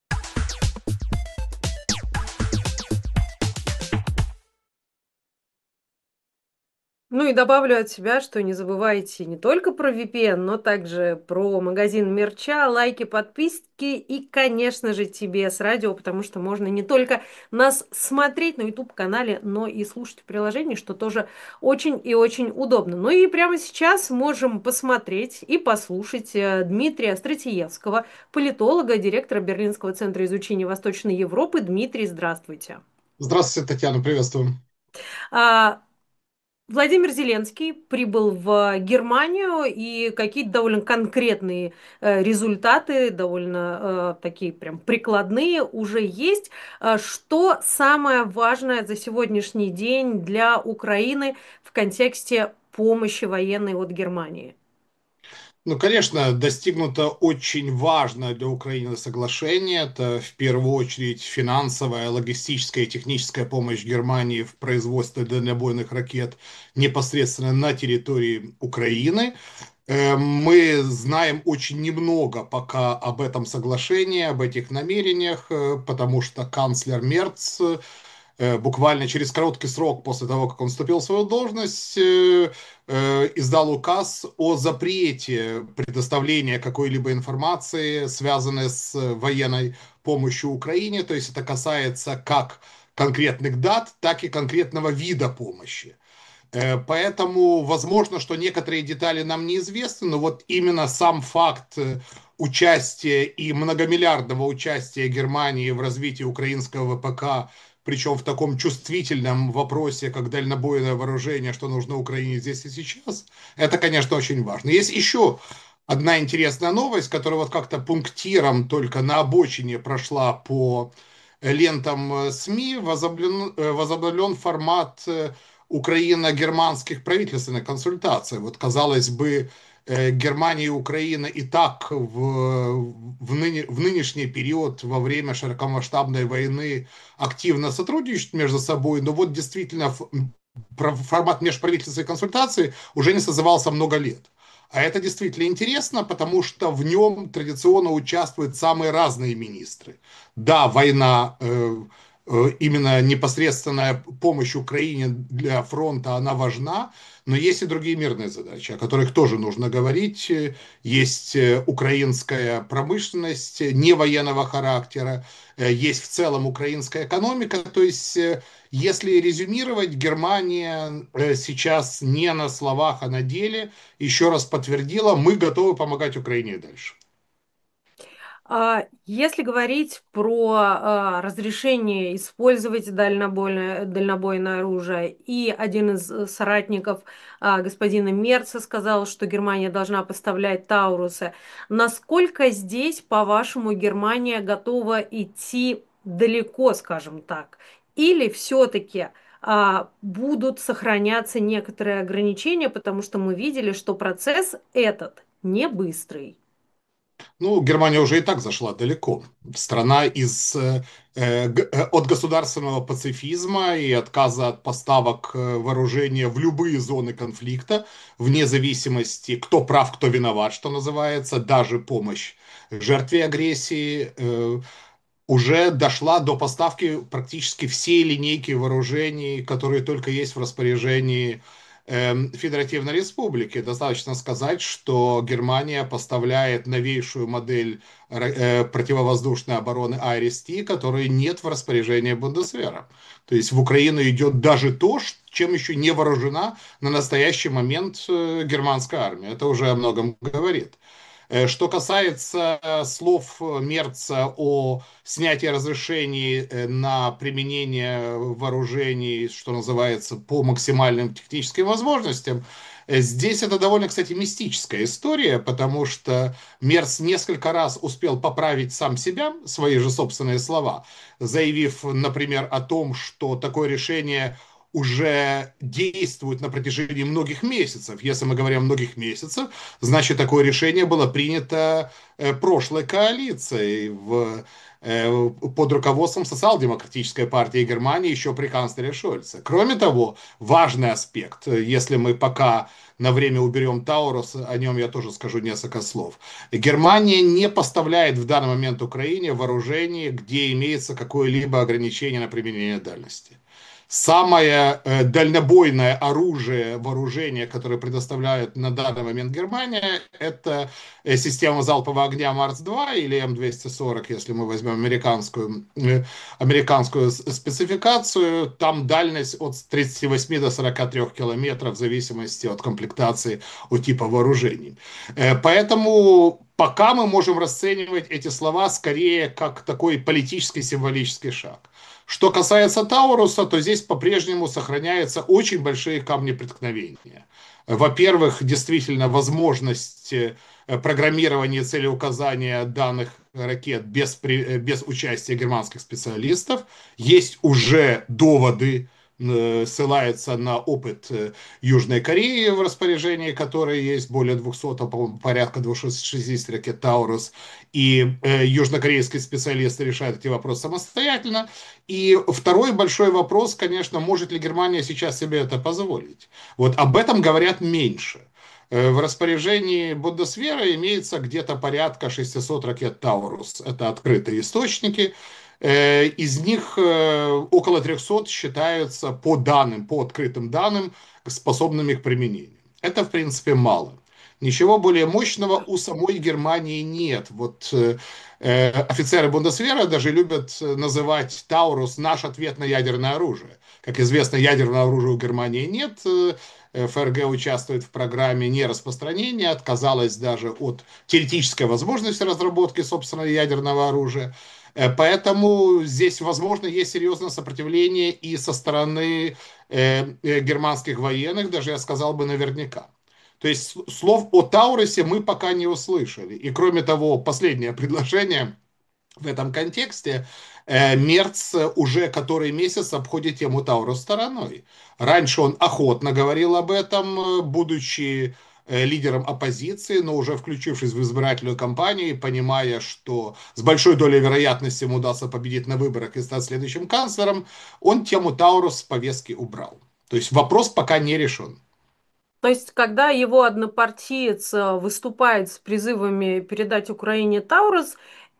Ну и добавлю от себя, что не забывайте не только про V P N, но также про магазин мерча, лайки, подписки и, конечно же, Ти Би Эс радио, потому что можно не только нас смотреть на YouTube-канале, но и слушать в приложении, что тоже очень и очень удобно. Ну и прямо сейчас можем посмотреть и послушать э, Дмитрия Стратиевского, политолога, директора Берлинского центра изучения Восточной Европы. Дмитрий, здравствуйте. Здравствуйте, Татьяна, приветствую. А, Владимир Зеленский прибыл в Германию, и какие-то довольно конкретные э, результаты, довольно э, такие прям прикладные уже есть. Э, Что самое важное за сегодняшний день для Украины в контексте помощи военной от Германии? Ну, конечно, достигнуто очень важное для Украины соглашение. Это в первую очередь финансовая, логистическая и техническая помощь Германии в производстве дальнобойных ракет непосредственно на территории Украины. Э, Мы знаем очень немного пока об этом соглашении, об этих намерениях, э, потому что канцлер Мерц э, буквально через короткий срок после того, как он вступил в свою должность, э, э, издал указ о запрете предоставления какой-либо информации, связанной с военной помощью Украине. То есть это касается как конкретных дат, так и конкретного вида помощи. Э, Поэтому возможно, что некоторые детали нам неизвестны, но вот именно сам факт э, участия и многомиллиардного участия Германии в развитии украинского вэ пэ ка, причем в таком чувствительном вопросе, как дальнобойное вооружение, что нужно Украине здесь и сейчас, это, конечно, очень важно. Есть еще одна интересная новость, которая вот как-то пунктиром только на обочине прошла по лентам э, СМИ. Возобновлен, э, возобновлен формат э, украино-германских правительственных консультаций. Вот, казалось бы, э, Германия и Украина и так в, в, ныне, в нынешний период, во время широкомасштабной войны, активно сотрудничают между собой, но вот действительно ф- про- формат межправительственной консультации уже не созывался много лет. А это действительно интересно, потому что в нем традиционно участвуют самые разные министры. Да, война, э, э, именно непосредственная помощь Украине для фронта, она важна, но есть и другие мирные задачи, о которых тоже нужно говорить. Э, Есть э, украинская промышленность э, не военного характера, э, есть в целом украинская экономика. То есть, э, если резюмировать, Германия э, сейчас не на словах, а на деле еще раз подтвердила, мы готовы помогать Украине и дальше. А, Если говорить про а, разрешение использовать дальнобойное, дальнобойное оружие, и один из э, соратников а, господина Мерца сказал, что Германия должна поставлять Таурусы, насколько здесь, по-вашему, Германия готова идти далеко, скажем так? Или все-таки будут сохраняться некоторые ограничения, потому что мы видели, что процесс этот не быстрый? Ну, Германия уже и так зашла далеко. Страна из, э, э, г- э, от государственного пацифизма и отказа от поставок э, вооружения в любые зоны конфликта, вне зависимости, кто прав, кто виноват, что называется, даже помощь жертве агрессии, э, уже дошла до поставки практически всей линейки вооружений, которые только есть в распоряжении Федеративной Республики. Достаточно сказать, что Германия поставляет новейшую модель противовоздушной обороны Айрис-Ти, которой нет в распоряжении Бундесвера. То есть в Украину идет даже то, чем еще не вооружена на настоящий момент германская армия. Это уже о многом говорит. Что касается слов Мерца о снятии разрешений на применение вооружений, что называется, по максимальным техническим возможностям, здесь это довольно, кстати, мистическая история, потому что Мерц несколько раз успел поправить сам себя, свои же собственные слова, заявив, например, о том, что такое решение уже действует на протяжении многих месяцев. Если мы говорим о многих месяцев, значит, такое решение было принято прошлой коалицией в, под руководством социал-демократической партии Германии еще при канцлере Шольце. Кроме того, важный аспект, если мы пока на время уберем Таурус, о нем я тоже скажу несколько слов. Германия не поставляет в данный момент Украине вооружение, где имеется какое-либо ограничение на применение дальности. Самое э, дальнобойное оружие, вооружение, которое предоставляет на данный момент Германия, это э, система залпового огня Марс-два или М двести сорок, если мы возьмем американскую, э, американскую спецификацию. Там дальность от тридцати восьми до сорока трёх километров в зависимости от комплектации, от типа вооружений. Э, поэтому пока мы можем расценивать эти слова скорее как такой политический символический шаг. Что касается Тауруса, то здесь по-прежнему сохраняются очень большие камни преткновения. Во-первых, действительно возможность программирования и целеуказания данных ракет без, без участия германских специалистов. Есть уже доводы, ссылается на опыт Южной Кореи, в распоряжении которой есть более двухсот, порядка двухсот шестидесяти ракет Таурус, и э, южнокорейские специалисты решают эти вопросы самостоятельно. И второй большой вопрос, конечно, может ли Германия сейчас себе это позволить? Вот об этом говорят меньше. В распоряжении Бундесвера имеется где-то порядка шестисот ракет Таурус. Это открытые источники. Из них около трёхсот считаются по данным, по открытым данным, способными к применению. Это, в принципе, мало. Ничего более мощного у самой Германии нет. Вот э, офицеры Бундесвера даже любят называть Таурус наш ответ на ядерное оружие. Как известно, ядерного оружия у Германии нет. ФРГ участвует в программе нераспространения, отказалась даже от теоретической возможности разработки собственного ядерного оружия. Поэтому здесь, возможно, есть серьезное сопротивление и со стороны э, германских военных, даже я сказал бы наверняка. То есть слов о Таурусе мы пока не услышали. И кроме того, последнее предложение в этом контексте. Э, Мерц уже который месяц обходит тему Таурус стороной. Раньше он охотно говорил об этом, будучи лидером оппозиции, но уже включившись в избирательную кампанию, понимая, что с большой долей вероятности ему удастся победить на выборах и стать следующим канцлером, он тему Таурус с повестки убрал. То есть вопрос пока не решен. То есть, когда его однопартиец выступает с призывами передать Украине Таурус,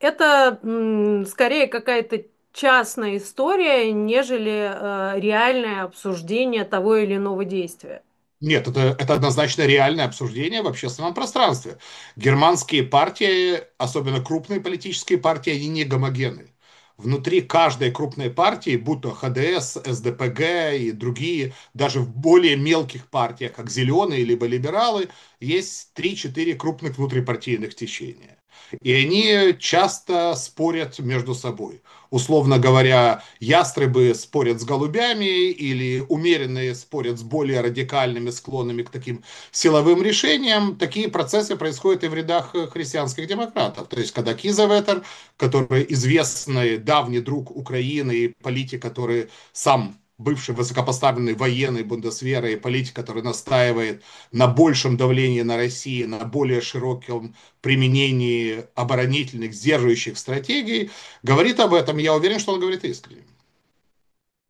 это м, скорее какая-то частная история, нежели э, реальное обсуждение того или иного действия. Нет, это, это однозначно реальное обсуждение в общественном пространстве. Германские партии, особенно крупные политические партии, они не гомогенны. Внутри каждой крупной партии, будь то ХДС, СДПГ и другие, даже в более мелких партиях, как зеленые либо либералы, есть три-четыре крупных внутрипартийных течения. И они часто спорят между собой. Условно говоря, ястребы спорят с голубями или умеренные спорят с более радикальными, склонными к таким силовым решениям. Такие процессы происходят и в рядах христианских демократов. То есть, когда Кизеветер, который известный давний друг Украины и политик, который сам бывший высокопоставленный военный Бундесвера и политик, который настаивает на большем давлении на Россию, на более широком применении оборонительных, сдерживающих стратегий, говорит об этом. Я уверен, что он говорит искренне.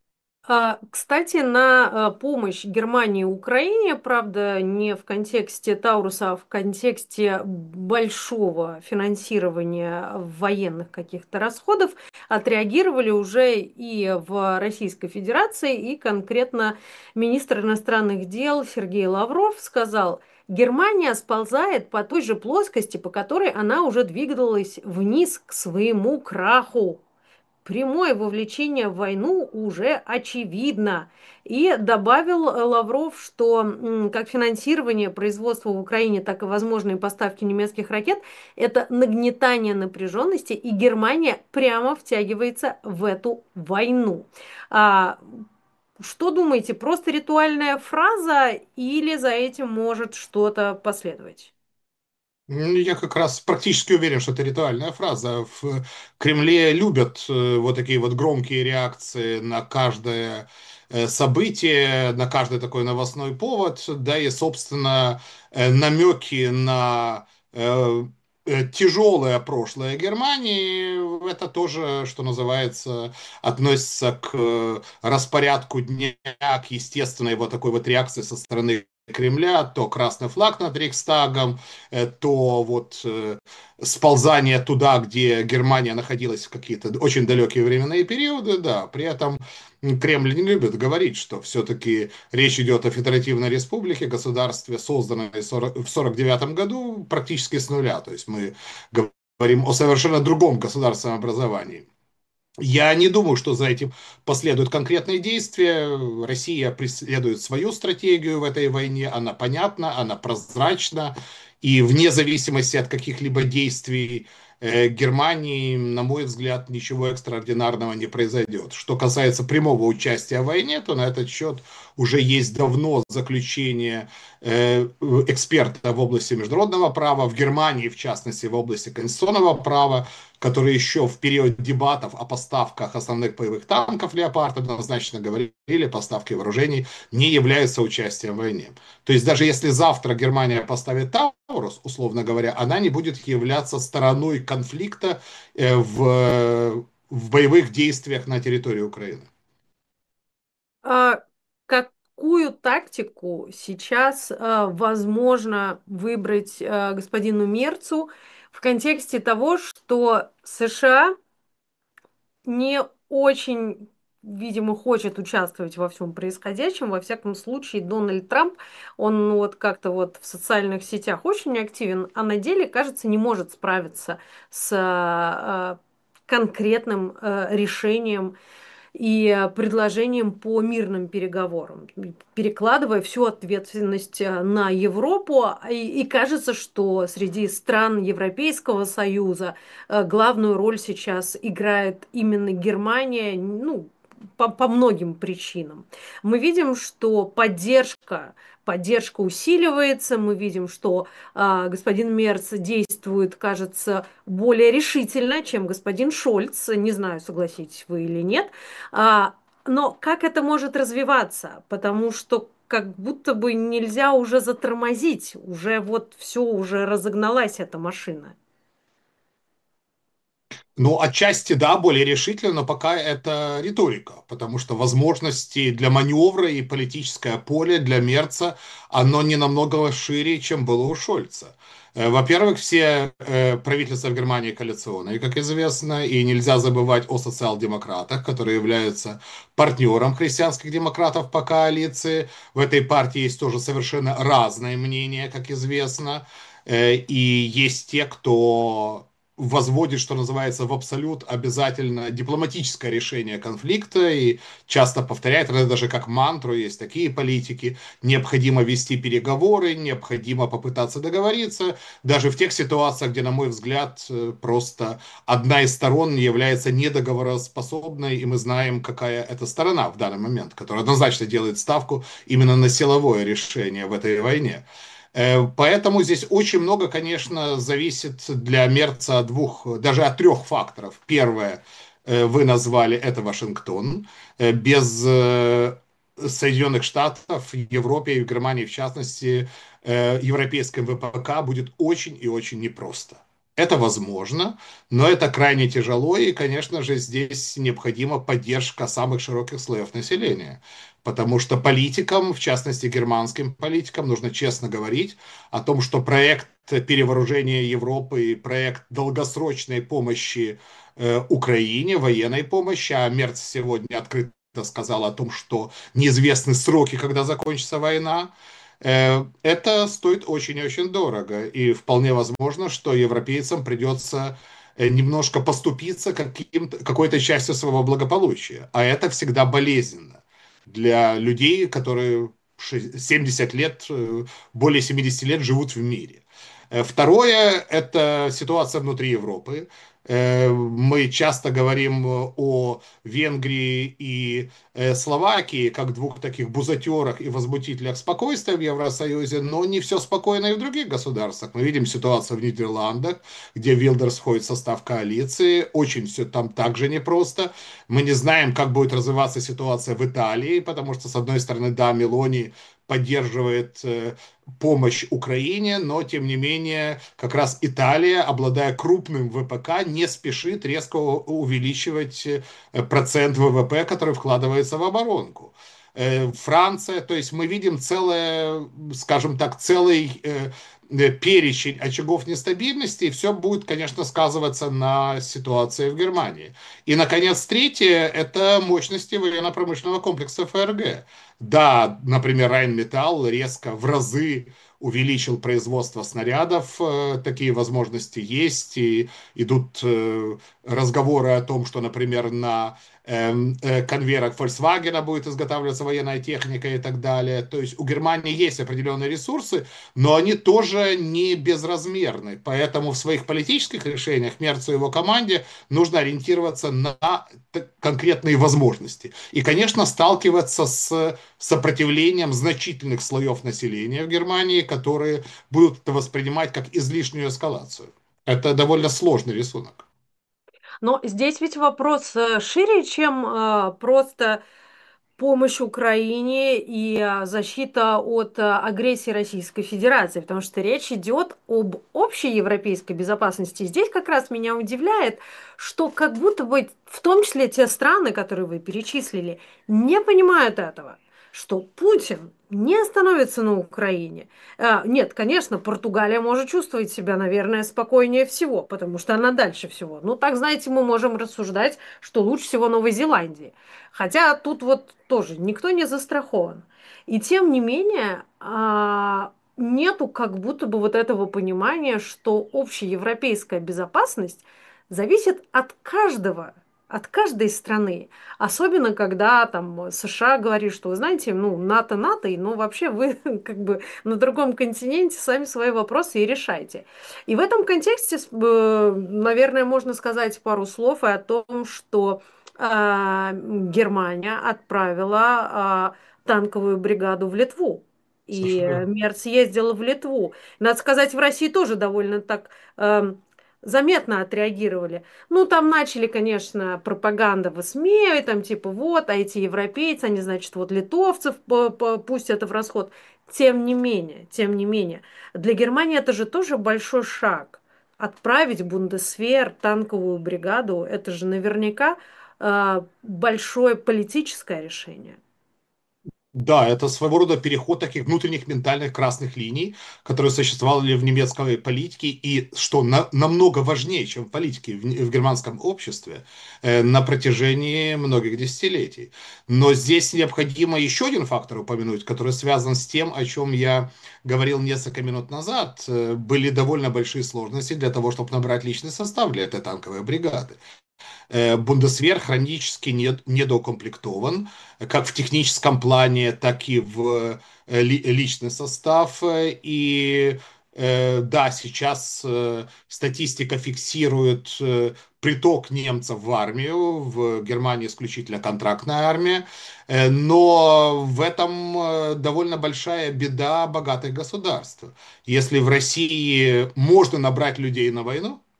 А, Кстати, на а, помощь Германии и Украине, правда, не в контексте Тауруса, а в контексте большого финансирования военных каких-то расходов, отреагировали уже и в Российской Федерации, и конкретно министр иностранных дел Сергей Лавров сказал: Германия сползает по той же плоскости, по которой она уже двигалась вниз к своему краху. Прямое вовлечение в войну уже очевидно. И добавил э, Лавров, что м, как финансирование производства в Украине, так и возможные поставки немецких ракет — это нагнетание напряженности, и Германия прямо втягивается в эту войну. А, что думаете, просто ритуальная фраза или за этим может что-то последовать? Ну, я как раз практически уверен, что это ритуальная фраза. В Кремле любят э, вот такие вот громкие реакции на каждое э, событие, на каждый такой новостной повод, да и, собственно, э, намеки на э, э, тяжелое прошлое Германии, это тоже, что называется, относится к э, распорядку дня, к естественной вот такой вот реакции со стороны Кремля, то красный флаг над Рейхстагом, э, то вот э, сползание туда, где Германия находилась в какие-то очень далекие временные периоды, да, при этом Кремль не любит говорить, что все-таки речь идет о федеративной республике, государстве, созданной в сорок девятом году практически с нуля, то есть мы говорим о совершенно другом государственном образовании. Я не думаю, что за этим последуют конкретные действия. Россия преследует свою стратегию в этой войне. Она понятна, она прозрачна. И вне зависимости от каких-либо действий э, Германии, на мой взгляд, ничего экстраординарного не произойдет. Что касается прямого участия в войне, то на этот счет уже есть давно заключение э, эксперта в области международного права, в Германии, в частности, в области конституционного права, которые еще в период дебатов о поставках основных боевых танков «Леопард» однозначно говорили, поставки вооружений не являются участием в войне. То есть даже если завтра Германия поставит «Таурус», условно говоря, она не будет являться стороной конфликта э, в, в боевых действиях на территории Украины. А какую тактику сейчас а, возможно выбрать а, господину Мерцу в контексте того, что США не очень, видимо, хочет участвовать во всем происходящем. Во всяком случае, Дональд Трамп, он ну, вот как-то вот в социальных сетях очень активен, а на деле, кажется, не может справиться с а, конкретным а, решением и э, предложением по мирным переговорам, перекладывая всю ответственность э, на Европу. И, и кажется, что среди стран Европейского Союза э, главную роль сейчас играет именно Германия, ну, по, по многим причинам. Мы видим, что поддержка, поддержка усиливается, мы видим, что а, господин Мерц действует, кажется, более решительно, чем господин Шольц. Не знаю, согласитесь вы или нет. А, но как это может развиваться? Потому что как будто бы нельзя уже затормозить, уже вот все, уже разогналась эта машина. Ну, отчасти, да, более решительно, но пока это риторика, потому что возможности для маневра и политическое поле для Мерца, оно не намного шире, чем было у Шольца. Э, Во-первых, все э, правительства в Германии коалиционные, как известно, и нельзя забывать о социал-демократах, которые являются партнером христианских демократов по коалиции. В этой партии есть тоже совершенно разные мнения, как известно, Э, и есть те, кто возводит, что называется, в абсолют обязательно дипломатическое решение конфликта и часто повторяет, это даже как мантру, есть такие политики, необходимо вести переговоры, необходимо попытаться договориться, даже в тех ситуациях, где, на мой взгляд, э, просто одна из сторон является недоговороспособной, и мы знаем, какая это сторона в данный момент, которая однозначно делает ставку именно на силовое решение в этой войне. Э, Поэтому здесь очень много, конечно, зависит для Мерца от двух, даже от трех факторов. Первое, э, вы назвали, это Вашингтон. Э, Без э, Соединенных Штатов, Европе и Германии, в частности, э, европейским ВПК будет очень и очень непросто. Это возможно, но это крайне тяжело, и, конечно же, здесь необходима поддержка самых широких слоев населения. Потому что политикам, в частности германским политикам, нужно честно говорить о том, что проект перевооружения Европы и проект долгосрочной помощи э, Украине, военной помощи, а Мерц сегодня открыто сказал о том, что неизвестны сроки, когда закончится война, э, это стоит очень и очень дорого. И вполне возможно, что европейцам придется э, немножко поступиться каким-то, какой-то частью своего благополучия. А это всегда болезненно для людей, которые семьдесят лет, э, более семидесяти лет живут в мире. Э, Второе– это ситуация внутри Европы. Э, Мы часто говорим о Венгрии и э, Словакии как двух таких бузатерах и возмутителях спокойствия в Евросоюзе, но не все спокойно и в других государствах. Мы видим ситуацию в Нидерландах, где Вилдерс входит в состав коалиции. Очень все там также непросто. Мы не знаем, как будет развиваться ситуация в Италии, потому что, с одной стороны, да, Мелони поддерживает э, помощь Украине, но, тем не менее, как раз Италия, обладая крупным ВПК, не спешит резко увеличивать э, процент ВВП, который вкладывается в оборонку. Э, Франция, то есть мы видим целое, скажем так, целый э, э, перечень очагов нестабильности, и все будет, конечно, сказываться на ситуации в Германии. И, наконец, третье– это мощности военно-промышленного комплекса ФРГ. Да, например, Райнметалл резко в разы увеличил производство снарядов, э, такие возможности есть, и идут э, разговоры о том, что, например, на эм, э, конвейерах Volkswagen будет изготавливаться военная техника и так далее. То есть у Германии есть определенные ресурсы, но они тоже не безразмерны. Поэтому в своих политических решениях Мерцу и его команде нужно ориентироваться на конкретные возможности. И, конечно, сталкиваться с сопротивлением значительных слоев населения в Германии, которые будут это воспринимать как излишнюю эскалацию. Это довольно сложный рисунок. Но здесь ведь вопрос э, шире, чем э, просто помощь Украине и а, защита от а, агрессии Российской Федерации, потому что речь идет об общей европейской безопасности. Здесь как раз меня удивляет, что как будто бы в том числе те страны, которые вы перечислили, не понимают этого, что Путин не остановится на Украине. А, Нет, конечно, Португалия может чувствовать себя, наверное, спокойнее всего, потому что она дальше всего. Ну, так, знаете, мы можем рассуждать, что лучше всего Новой Зеландии. Хотя тут вот тоже никто не застрахован. И тем не менее, а, нету как будто бы вот этого понимания, что общеевропейская безопасность зависит от каждого, от каждой страны. Особенно, когда там США говорит, что, вы знаете, ну, НАТО, НАТО, но вообще вы как бы на другом континенте сами свои вопросы и решайте. И в этом контексте, э, наверное, можно сказать пару слов и о том, что а, Германия отправила а, танковую бригаду в Литву. И Совершенно верно. Мерц ездил в Литву. Надо сказать, в России тоже довольно так эм, заметно отреагировали. Ну, там начали, конечно, пропаганда в СМИ, и там типа вот, а эти европейцы, они, значит, вот литовцев по- по- пустят в расход. Тем не менее, тем не менее, для Германии это же тоже большой шаг. Отправить Бундесвер, танковую бригаду, это же наверняка э, большое политическое решение. Да, это своего рода переход таких внутренних ментальных красных линий, которые существовали в немецкой политике, и что на- намного важнее, чем в политике в, в германском обществе э, на протяжении многих десятилетий. Но здесь необходимо еще один фактор упомянуть, который связан с тем, о чем я говорил несколько минут назад. Э, Были довольно большие сложности для того, чтобы набрать личный состав для этой танковой бригады. Э, Бундесвер хронически не- недоукомплектован, как в техническом плане, так и в э, ли- личный состав. Э, И э, да, сейчас э, статистика фиксирует э, приток немцев в армию, в Германии исключительно контрактная армия, Э, но в этом э, довольно большая беда богатых государств. Если в России можно набрать людей на войну,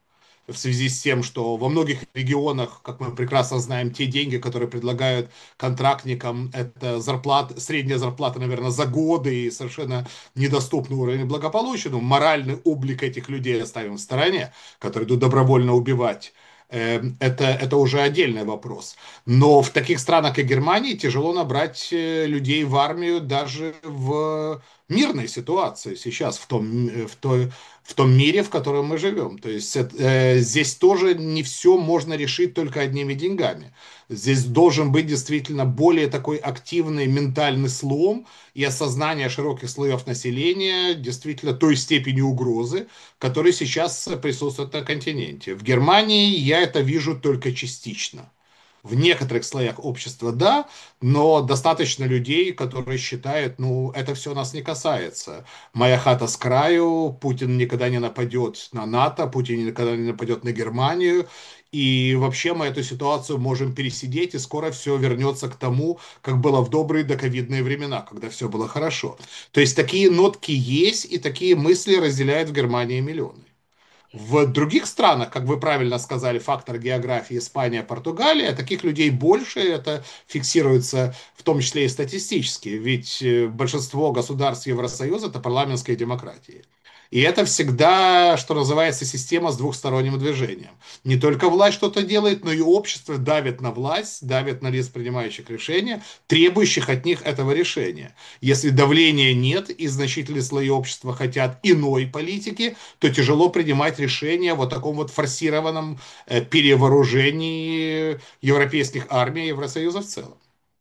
в связи с тем, что во многих регионах, как мы прекрасно знаем, те деньги, которые предлагают контрактникам, это зарплата, средняя зарплата, наверное, за годы и совершенно недоступный уровень благополучия. Ну, моральный облик этих людей оставим в стороне, которые идут добровольно убивать. Э, Это, это уже отдельный вопрос. Но в таких странах, как Германия, тяжело набрать э, людей в армию даже в мирной ситуации сейчас, в том, э, в той, в том мире, в котором мы живем. То есть э, здесь тоже не все можно решить только одними деньгами. Здесь должен быть действительно более такой активный ментальный слом и осознание широких слоев населения действительно той степени угрозы, который сейчас присутствует на континенте. В Германии я это вижу только частично. В некоторых слоях общества да, но достаточно людей, которые считают, ну, это все нас не касается. Моя хата с краю, Путин никогда не нападет на НАТО, Путин никогда не нападет на Германию. И вообще мы эту ситуацию можем пересидеть, и скоро все вернется к тому, как было в добрые доковидные времена, когда все было хорошо. То есть такие нотки есть, и такие мысли разделяют в Германии миллионы. В других странах, как вы правильно сказали, фактор географии, Испания, Португалия, таких людей больше, это фиксируется в том числе и статистически, ведь э, большинство государств Евросоюза – это парламентские демократии. И это всегда, что называется, система с двухсторонним движением. Не только власть что-то делает, но и общество давит на власть, давит на лиц, принимающих решения, требующих от них этого решения. Если давления нет и значительные слои общества хотят иной политики, то тяжело принимать решения в вот таком вот форсированном э, перевооружении европейских армий и Евросоюза в целом.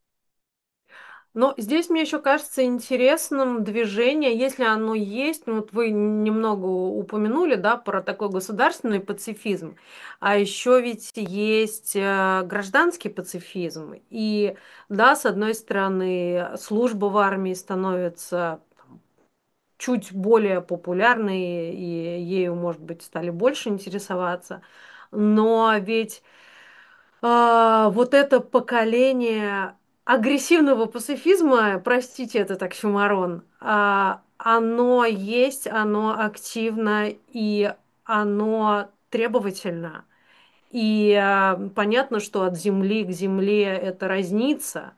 Но здесь мне еще кажется интересным движение, если оно есть, ну вот вы немного упомянули, да, про такой государственный пацифизм, а еще ведь есть э, гражданский пацифизм. И да, с одной стороны, служба в армии становится чуть более популярной, и ею, может быть, стали больше интересоваться. Но ведь а, вот это поколение агрессивного пацифизма, простите, это так оксюморон, а, оно есть, оно активно и оно требовательно. И а, понятно, что от земли к земле это разнится,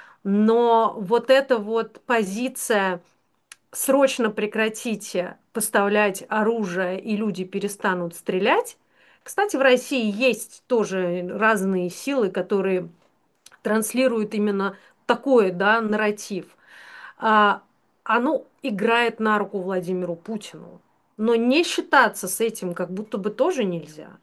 но вот эта вот позиция срочно прекратите поставлять оружие, и люди перестанут стрелять. Кстати, в России есть тоже разные силы, которые транслируют именно такой, да, нарратив. А, оно играет на руку Владимиру Путину. Но не считаться с этим как будто бы тоже нельзя.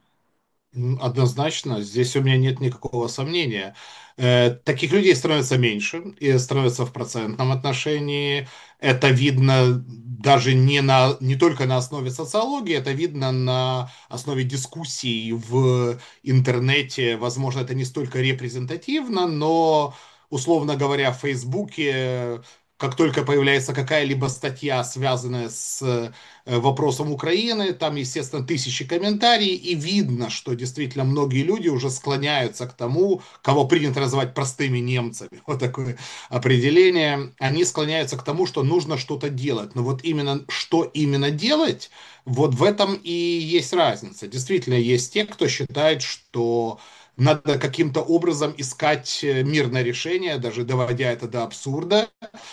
Однозначно, здесь у меня нет никакого сомнения. Э, Таких людей становится меньше и становится в процентном отношении. Это видно даже не, на, не только на основе социологии, это видно на основе дискуссий в интернете. Возможно, это не столько репрезентативно, но, условно говоря, в Фейсбуке, как только появляется какая-либо статья, связанная с э, вопросом Украины, там, естественно, тысячи комментариев, и видно, что действительно многие люди уже склоняются к тому, кого принято называть простыми немцами, вот такое определение, они склоняются к тому, что нужно что-то делать. Но вот именно, что именно делать, вот в этом и есть разница. Действительно, есть те, кто считает, что надо каким-то образом искать мирное решение, даже доводя это до абсурда,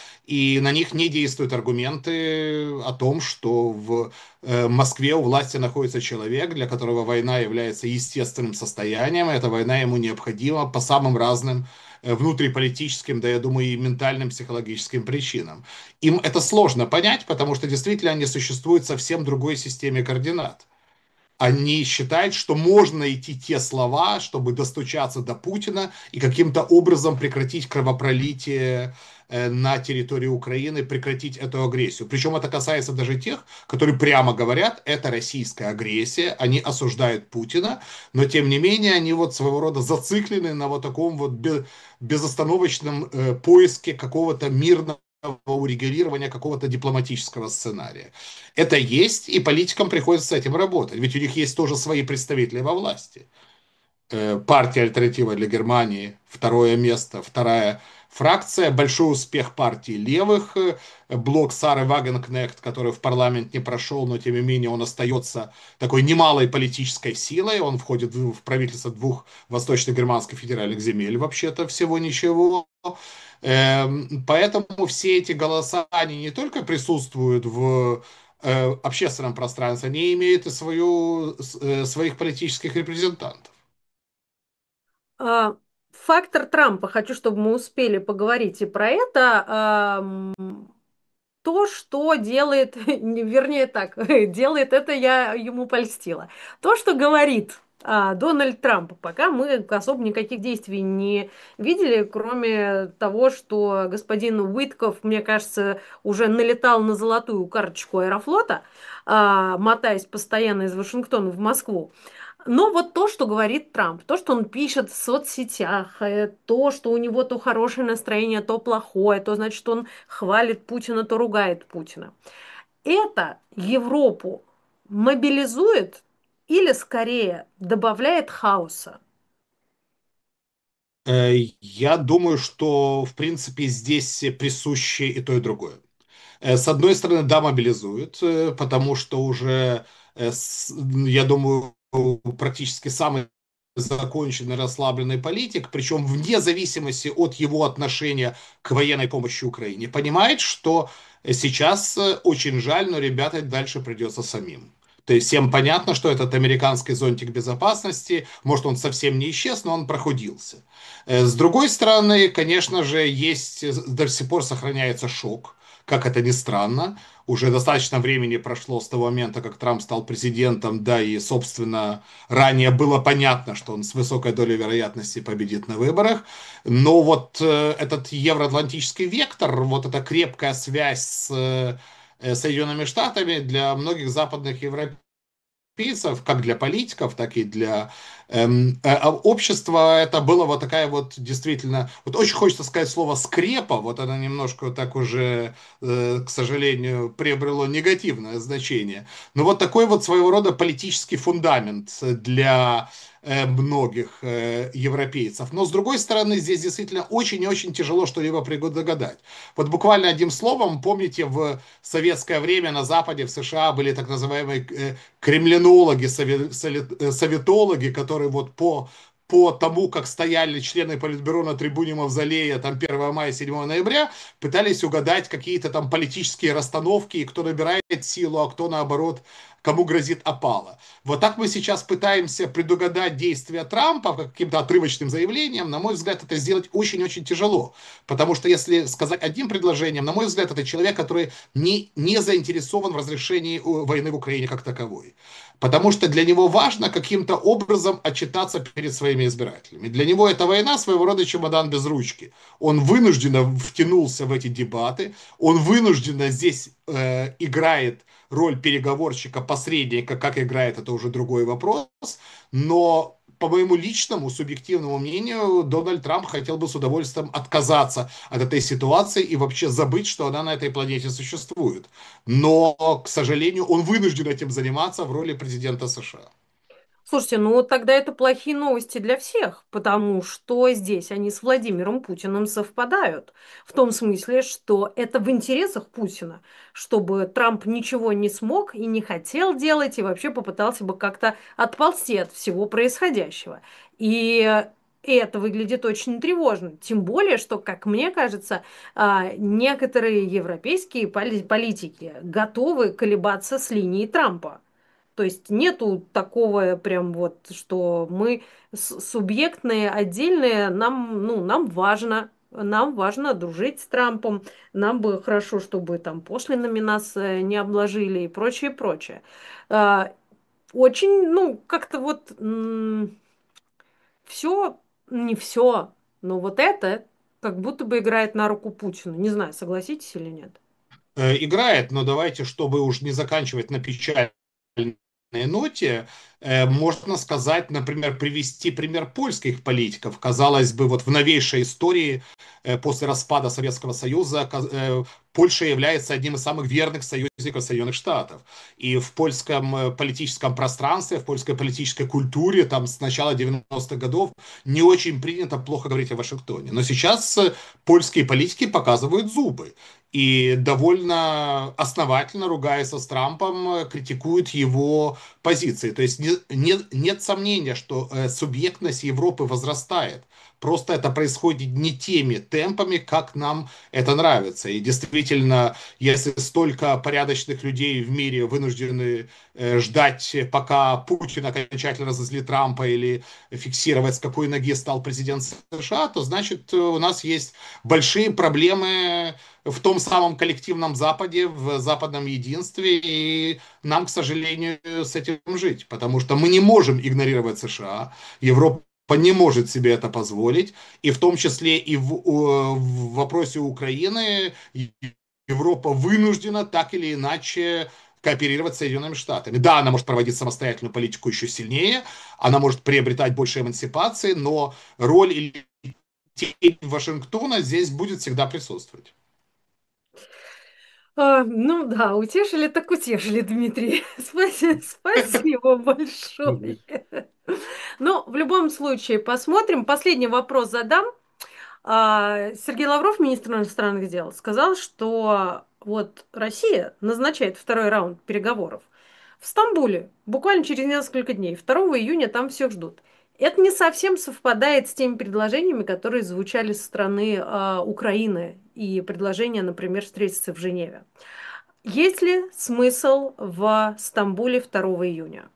и на них не действуют аргументы о том, что в э, Москве у власти находится человек, для которого война является естественным состоянием, и эта война ему необходима по самым разным э, внутриполитическим, да, я думаю, и ментальным, психологическим причинам. Им это сложно понять, потому что действительно они существуют в совсем другой системе координат. Они считают, что можно найти те слова, чтобы достучаться до Путина и каким-то образом прекратить кровопролитие э, на территории Украины, прекратить эту агрессию. Причем это касается даже тех, которые прямо говорят, это российская агрессия, они осуждают Путина, но тем не менее они вот своего рода зациклены на вот таком вот безостановочном э, поиске какого-то мирного урегулирования какого-то дипломатического сценария. Это есть, и политикам приходится с этим работать, ведь у них есть тоже свои представители во власти. Партия «Альтернатива для Германии», второе место, вторая фракция, большой успех партии левых, э, блок Сары Вагенкнехт, который в парламент не прошел, но тем не менее он остается такой немалой политической силой, он входит в в правительство двух восточно-германских федеральных земель, вообще-то всего ничего. Эм, Поэтому все эти голоса, они не только присутствуют в э, общественном пространстве, они имеют и свою, с- э, своих политических репрезентантов. А, Фактор Трампа. Хочу, чтобы мы успели поговорить и про это. Ам, То, что делает, не- вернее так, делает это, я ему польстила. То, что говорит а, Дональд Трамп, пока мы особо никаких действий не видели, кроме того, что господин Уитков, мне кажется, уже налетал на золотую карточку Аэрофлота, а, мотаясь постоянно из Вашингтона в Москву. Но вот то, что говорит Трамп, то, что он пишет в соцсетях, э, то, что у него то хорошее настроение, то плохое, то значит, что он хвалит Путина, то ругает Путина. Это Европу мобилизует или скорее добавляет хаоса? Э, Я думаю, что, в принципе, здесь присуще и то, и другое. Э, С одной стороны, да, мобилизует, э, потому что уже, э, с- я думаю, практически самый законченный расслабленный политик, причем вне зависимости от его отношения к военной помощи Украине, понимает, что сейчас э, очень жаль, но ребята дальше придется самим. То есть всем понятно, что этот американский зонтик безопасности, может, он совсем не исчез, но он прохудился. Э, С другой стороны, конечно же, есть, э, до сих пор сохраняется шок, как это ни странно. Уже достаточно времени прошло с того момента, как Трамп стал президентом, да, и, собственно, ранее было понятно, что он с высокой долей вероятности победит на выборах. Но вот э, этот евроатлантический вектор, вот эта крепкая связь с э, э, Соединенными Штатами для многих западных европейцев, европейцев, как для политиков, так и для эм, э, а общества, это было вот такая вот действительно, вот очень хочется сказать слово скрепа, вот она немножко так уже, э, к сожалению, приобрело негативное значение, но вот такой вот своего рода политический фундамент для э, многих э, европейцев. Но с другой стороны, здесь действительно очень и очень тяжело что-либо предугадать. Вот буквально одним словом, помните, в советское время на Западе, в США были так называемые э, кремлинологи, сове- солит- э, советологи, которые вот по, по тому, как стояли члены Политбюро на трибуне Мавзолея там первого мая, седьмого ноября, пытались угадать какие-то там политические расстановки, и кто набирает силу, а кто наоборот, кому грозит опала. Вот так мы сейчас пытаемся предугадать действия Трампа каким-то отрывочным заявлением. На мой взгляд, это сделать очень-очень тяжело. Потому что если сказать одним предложением, на мой взгляд, это человек, который не, не заинтересован в разрешении э, войны в Украине как таковой. Потому что для него важно каким-то образом отчитаться перед своими избирателями. Для него эта война своего рода чемодан без ручки. Он вынужденно втянулся в эти дебаты, он вынужденно здесь э, играет роль переговорщика, посредника, как играет, это уже другой вопрос. Но по моему личному, субъективному мнению, Дональд Трамп хотел бы с удовольствием отказаться от этой ситуации и вообще забыть, что она на этой планете существует. Но, к сожалению, он вынужден этим заниматься в роли президента США. Слушайте, ну вот тогда это плохие новости для всех, потому что здесь они с Владимиром Путиным совпадают. В том смысле, что это в интересах Путина, чтобы Трамп ничего не смог и не хотел делать, и вообще попытался бы как-то отползти от всего происходящего. И это выглядит очень тревожно. Тем более, что, как мне кажется, а, некоторые европейские поли- политики готовы колебаться с линией Трампа. То есть нету такого прям вот, что мы с- субъектные, отдельные, нам, ну, нам важно, нам важно дружить с Трампом, нам бы хорошо, чтобы там пошлинами нас э, не обложили и прочее, прочее. А, Очень, ну, как-то вот все, не все, но вот это как будто бы играет на руку Путину. Не знаю, согласитесь или нет. Э, играет, но давайте, чтобы уж не заканчивать на печали, ноте, э, можно сказать, например, привести пример польских политиков. Казалось бы, вот в новейшей истории э, после распада Советского Союза каз- э, Польша является одним из самых верных союзников Соединенных Штатов. И в польском э, политическом пространстве, в польской политической культуре там с начала девяностых годов не очень принято плохо говорить о Вашингтоне. Но сейчас э, польские политики показывают зубы и довольно основательно, ругаясь с Трампом, э, критикуют его позиции. То есть не- не- нет сомнения, что э, субъектность Европы возрастает. Просто это происходит не теми темпами, как нам это нравится. И действительно, если столько порядочных людей в мире вынуждены э, ждать, пока Путин окончательно разозлит Трампа или фиксировать, с какой ноги стал президент США, то значит у нас есть большие проблемы в том самом коллективном Западе, в западном единстве, и нам, к сожалению, с этим жить, потому что мы не можем игнорировать США, Европа не может себе это позволить, и в том числе и в, в вопросе Украины Европа вынуждена так или иначе кооперировать с Соединенными Штатами. Да, она может проводить самостоятельную политику еще сильнее, она может приобретать больше эмансипации, но роль или тень Вашингтона здесь будет всегда присутствовать. А, ну да, утешили так утешили, Дмитрий. Спасибо, спасибо большое. Ну, в любом случае, посмотрим. Последний вопрос задам. А, Сергей Лавров, министр иностранных дел, сказал, что вот Россия назначает второй раунд переговоров в Стамбуле буквально через несколько дней. второго июня там всех ждут. Это не совсем совпадает с теми предложениями, которые звучали со стороны а, Украины и предложения, например, встретиться в Женеве. Есть ли смысл в Стамбуле второго июня?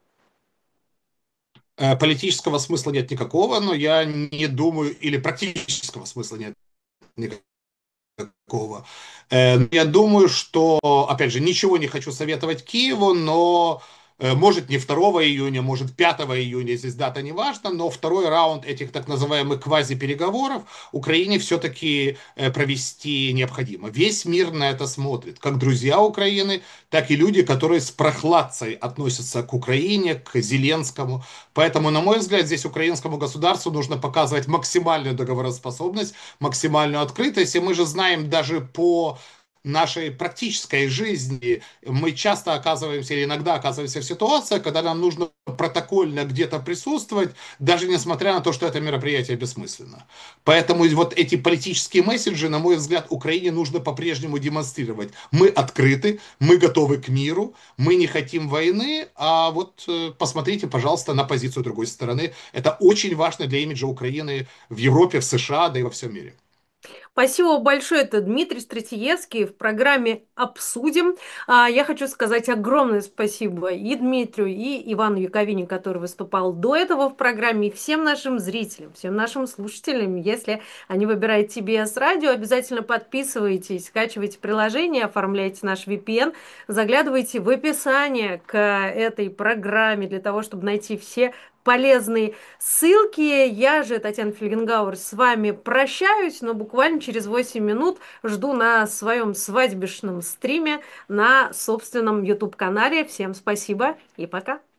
Э, Политического смысла нет никакого, но я не думаю, или практического смысла нет никакого. Э, Я думаю, что, опять же, ничего не хочу советовать Киеву, но э, может не второго июня, может пятого июня, здесь дата не важна, но второй раунд этих так называемых квази-переговоров Украине все-таки э, провести необходимо. Весь мир на это смотрит, как друзья Украины, так и люди, которые с прохладцей относятся к Украине, к Зеленскому. Поэтому, на мой взгляд, здесь украинскому государству нужно показывать максимальную договороспособность, максимальную открытость. И мы же знаем даже по нашей практической жизни, мы часто оказываемся или иногда оказываемся в ситуации, когда нам нужно протокольно где-то присутствовать, даже несмотря на то, что это мероприятие бессмысленно. Поэтому вот эти политические месседжи, на мой взгляд, Украине нужно по-прежнему демонстрировать. Мы открыты, мы готовы к миру, мы не хотим войны, а вот э, посмотрите, пожалуйста, на позицию другой стороны. Это очень важно для имиджа Украины в Европе, в США, да и во всем мире. Спасибо большое. Это Дмитрий Стратиевский в программе «Обсудим». А, Я хочу сказать огромное спасибо и Дмитрию, и Ивану Яковине, который выступал до этого в программе, и всем нашим зрителям, всем нашим слушателям. Если они выбирают Ти Би Эс радио, обязательно подписывайтесь, скачивайте приложение, оформляйте наш ви пи эн, заглядывайте в описание к этой программе для того, чтобы найти все полезные ссылки. Я же, Татьяна Фельгенгауэр, с вами прощаюсь, но буквально через восемь минут жду на своем свадьбишном стриме на собственном YouTube-канале. Всем спасибо и пока!